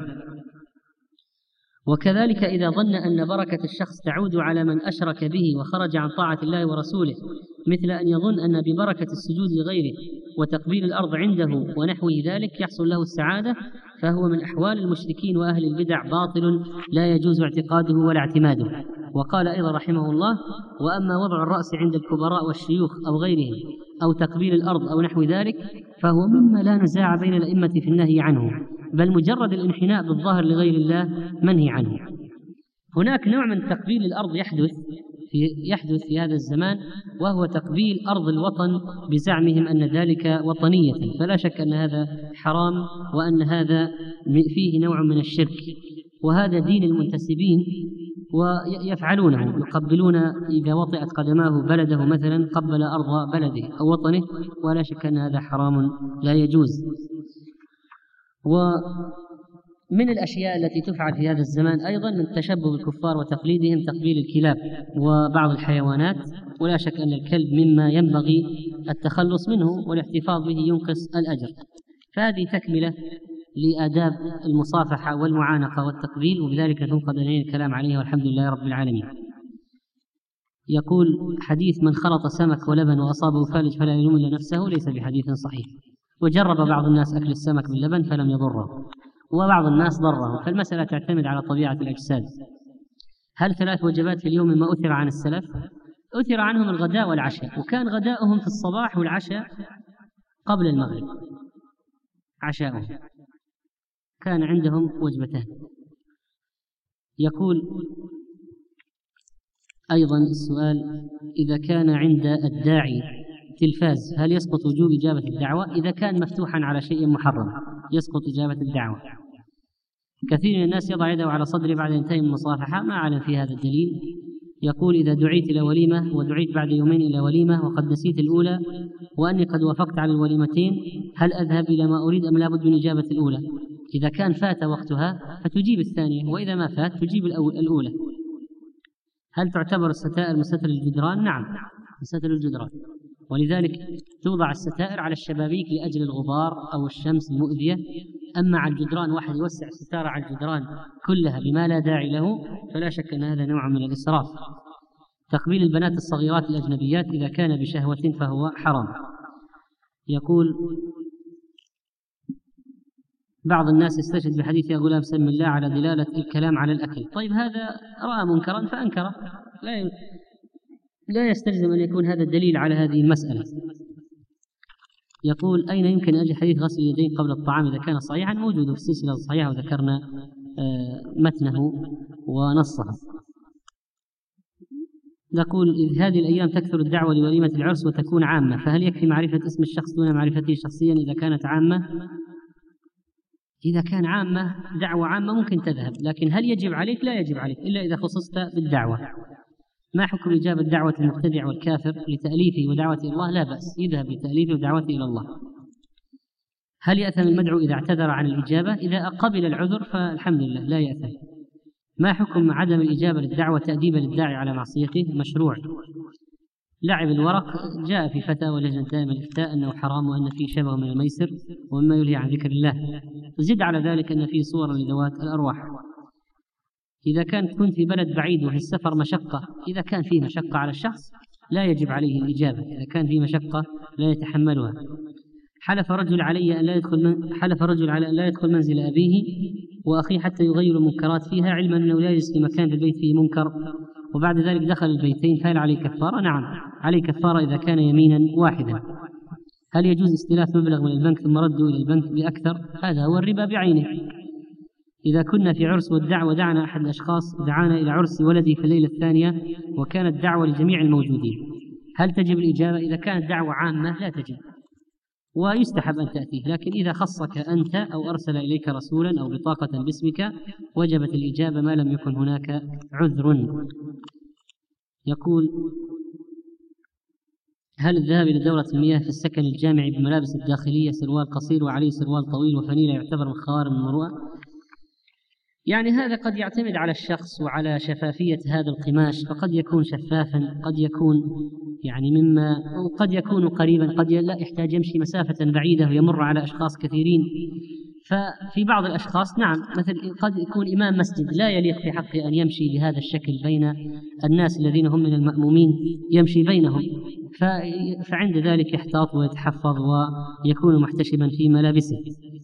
وكذلك إذا ظن أن بركة الشخص تعود على من أشرك به وخرج عن طاعة الله ورسوله، مثل أن يظن أن ببركة السجود لغيره وتقبيل الأرض عنده ونحوه ذلك يحصل له السعادة، فهو من أحوال المشركين وأهل البدع باطل لا يجوز اعتقاده ولا اعتماده. وقال أيضا رحمه الله: وأما وضع الرأس عند الكبراء والشيوخ أو غيرهم أو تقبيل الأرض أو نحو ذلك فهو مما لا نزاع بين الأئمة في النهي عنه، بل مجرد الانحناء بالظاهر لغير الله منهي عنه. هناك نوع من تقبيل الأرض يحدث في هذا الزمان، وهو تقبيل أرض الوطن بزعمهم أن ذلك وطنية، فلا شك أن هذا حرام وأن هذا فيه نوع من الشرك، وهذا دين المنتسبين ويفعلونه، يقبلون إذا وطئت قدماه بلده مثلا قبل أرض بلده أو وطنه، ولا شك أن هذا حرام لا يجوز. ومن الأشياء التي تفعل في هذا الزمان أيضا من تشبه بالكفار وتقليدهم تقبيل الكلاب وبعض الحيوانات، ولا شك أن الكلب مما ينبغي التخلص منه والاحتفاظ به ينقص الأجر. فهذه تكملة لآداب المصافحة والمعانقة والتقبيل، وبذلك تنقض إلينا الكلام عليها، والحمد لله رب العالمين. يقول: حديث من خلط سمك ولبن وأصابه فالج فلا يلوم إلا نفسه ليس بحديث صحيح. وجرب بعض الناس أكل السمك باللبن فلم يضره، وبعض الناس ضره، فالمسألة تعتمد على طبيعة الأجساد. هل 3 وجبات في اليوم مما أثر عن السلف؟ أثر عنهم الغداء والعشاء، وكان غداؤهم في الصباح والعشاء قبل المغرب، عشاؤهم كان عندهم وجبتان. يقول أيضا السؤال: إذا كان عند الداعي تلفاز هل يسقط وجوب إجابة الدعوة؟ إذا كان مفتوحا على شيء محرم يسقط إجابة الدعوة. كثير من الناس يضع يده على صدره بعد انتهاء من المصافحة، ما أعلم في هذا الدليل. يقول: إذا دعيت إلى وليمة ودعيت بعد يومين إلى وليمة وقد نسيت الأولى وأني قد وافقت على الوليمتين، هل أذهب إلى ما أريد أم لابد من إجابة الأولى؟ إذا كان فات وقتها فتجيب الثانية، وإذا ما فات تجيب الأولى. هل تعتبر الستائر مستتر الجدران؟ نعم، مستتر الجدران، ولذلك توضع الستائر على الشبابيك لأجل الغبار أو الشمس المؤذية. أما على الجدران واحد يوسع الستارة على الجدران كلها بما لا داعي له فلا شك أن هذا نوع من الإسراف. تقبيل البنات الصغيرات الأجنبيات إذا كان بشهوة فهو حرام. يقول: بعض الناس يستشهد بحديث يا غلام سم الله على دلالة الكلام على الأكل. طيب هذا رأى منكرا فأنكره، لا يستلزم أن يكون هذا الدليل على هذه المسألة. يقول: أين يمكن أن أجد حديث غسل اليدين قبل الطعام إذا كان صحيحا؟ موجود في السلسلة الصحيحة وذكرنا متنه ونصه. نقول: إذ هذه الأيام تكثر الدعوة لوليمة العرس وتكون عامة، فهل يكفي معرفة اسم الشخص دون معرفته شخصيا إذا كانت عامة؟ إذا كان عامة، دعوة عامة ممكن تذهب، لكن هل يجب عليك؟ لا يجب عليك إلا إذا خصصت بالدعوة. ما حكم إجابة دعوة المبتدع والكافر لتأليفه ودعوته إلى الله؟ لا بأس، يذهب لتأليفه ودعوته إلى الله. هل يأثم المدعو إذا اعتذر عن الإجابة؟ إذا قبل العذر فالحمد لله لا يأثم. ما حكم عدم الإجابة للدعوة تأديبا للداعي على معصيته؟ مشروع. لعب الورق جاء في فتاوى لجنة دائمة الإفتاء أنه حرام وأن فيه شبه من الميسر ومما يلهي عن ذكر الله. زد على ذلك أن فيه صور لذوات الأرواح. إذا كنت في بلد بعيد وفي السفر مشقة، إذا كان فيه مشقة على الشخص لا يجب عليه الإجابة، إذا كان فيه مشقة لا يتحملها. حلف رجل على أن لا يدخل منزل أبيه وأخيه حتى يغير المنكرات فيها، علما أنه لا يجلس في مكان في البيت فيه منكر، وبعد ذلك دخل البيتين، فهل عليه كفارة؟ نعم عليه كفارة إذا كان يمينا واحدا. هل يجوز استلاف مبلغ من البنك ثم رده إلى البنك بأكثر؟ هذا هو الربا بعينه. إذا كنا في عرس والدعوة دعنا أحد الأشخاص دعانا إلى عرس ولدي في الليلة الثانية وكانت دعوة لجميع الموجودين، هل تجب الإجابة؟ إذا كانت دعوة عامة لا تجب ويستحب أن تأتيه، لكن إذا خصك أنت أو أرسل إليك رسولا أو بطاقة باسمك وجبت الإجابة ما لم يكن هناك عذر. يقول: هل الذهاب إلى دورة المياه في السكن الجامعي بملابس الداخلية سروال قصير وعليه سروال طويل وفنيلة يعتبر من خوارم المروءة؟ يعني هذا قد يعتمد على الشخص وعلى شفافية هذا القماش، فقد يكون شفافا، قد يكون يعني مما قد يكون قريبا، قد لا يحتاج يمشي مسافة بعيدة ويمر على أشخاص كثيرين. ففي بعض الأشخاص نعم، مثل قد يكون إمام مسجد لا يليق في حقه أن يمشي بهذا الشكل بين الناس الذين هم من المأمومين، يمشي بينهم، فعند ذلك يحتاط ويتحفظ ويكون محتشما في ملابسه.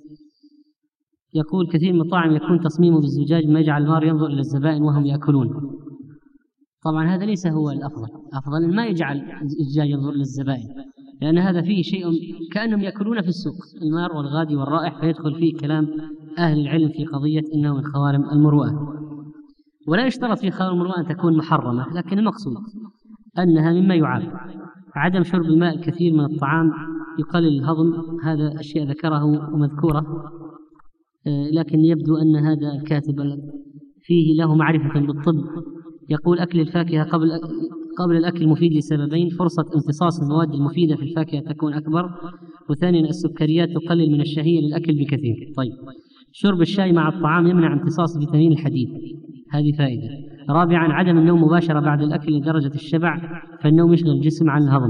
يقول: كثير من المطاعم يكون تصميمه بالزجاج ما يجعل النار ينظر إلى الزبائن وهم يأكلون. طبعا هذا ليس هو الأفضل، أفضل ما يجعل الزجاج ينظر إلى الزبائن، لأن هذا فيه شيء كأنهم يأكلون في السوق، المار والغادي والرائح، فيدخل فيه كلام أهل العلم في قضية إنه من خوارم المروءة. ولا يشترط في خوارم المروءة أن تكون محرمة، لكن المقصود أنها مما يعاب. عدم شرب الماء الكثير من الطعام يقلل الهضم، هذا أشياء ذكره ومذكورة، لكن يبدو أن هذا الكاتب فيه له معرفة بالطب. يقول: أكل الفاكهة قبل الأكل مفيد لسببين: فرصة امتصاص المواد المفيدة في الفاكهة تكون أكبر، وثانيا السكريات تقلل من الشهية للأكل بكثير. طيب، شرب الشاي مع الطعام يمنع امتصاص فيتامين الحديد، هذه فائدة. رابعا عدم النوم مباشرة بعد الأكل لدرجة الشبع، فالنوم يشغل الجسم عن الهضم.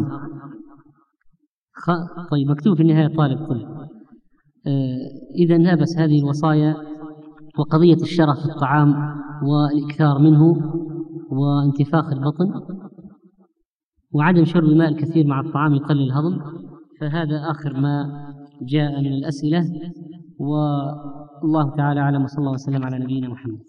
طيب، مكتوب في النهاية طالب طب. إذا لا بس هذه الوصايا، وقضية الشرف في الطعام والإكثار منه وانتفاخ البطن وعدم شرب الماء الكثير مع الطعام يقلل الهضم، فهذا آخر ما جاء من الأسئلة، والله تعالى أعلم، وصلى الله وسلم على نبينا محمد.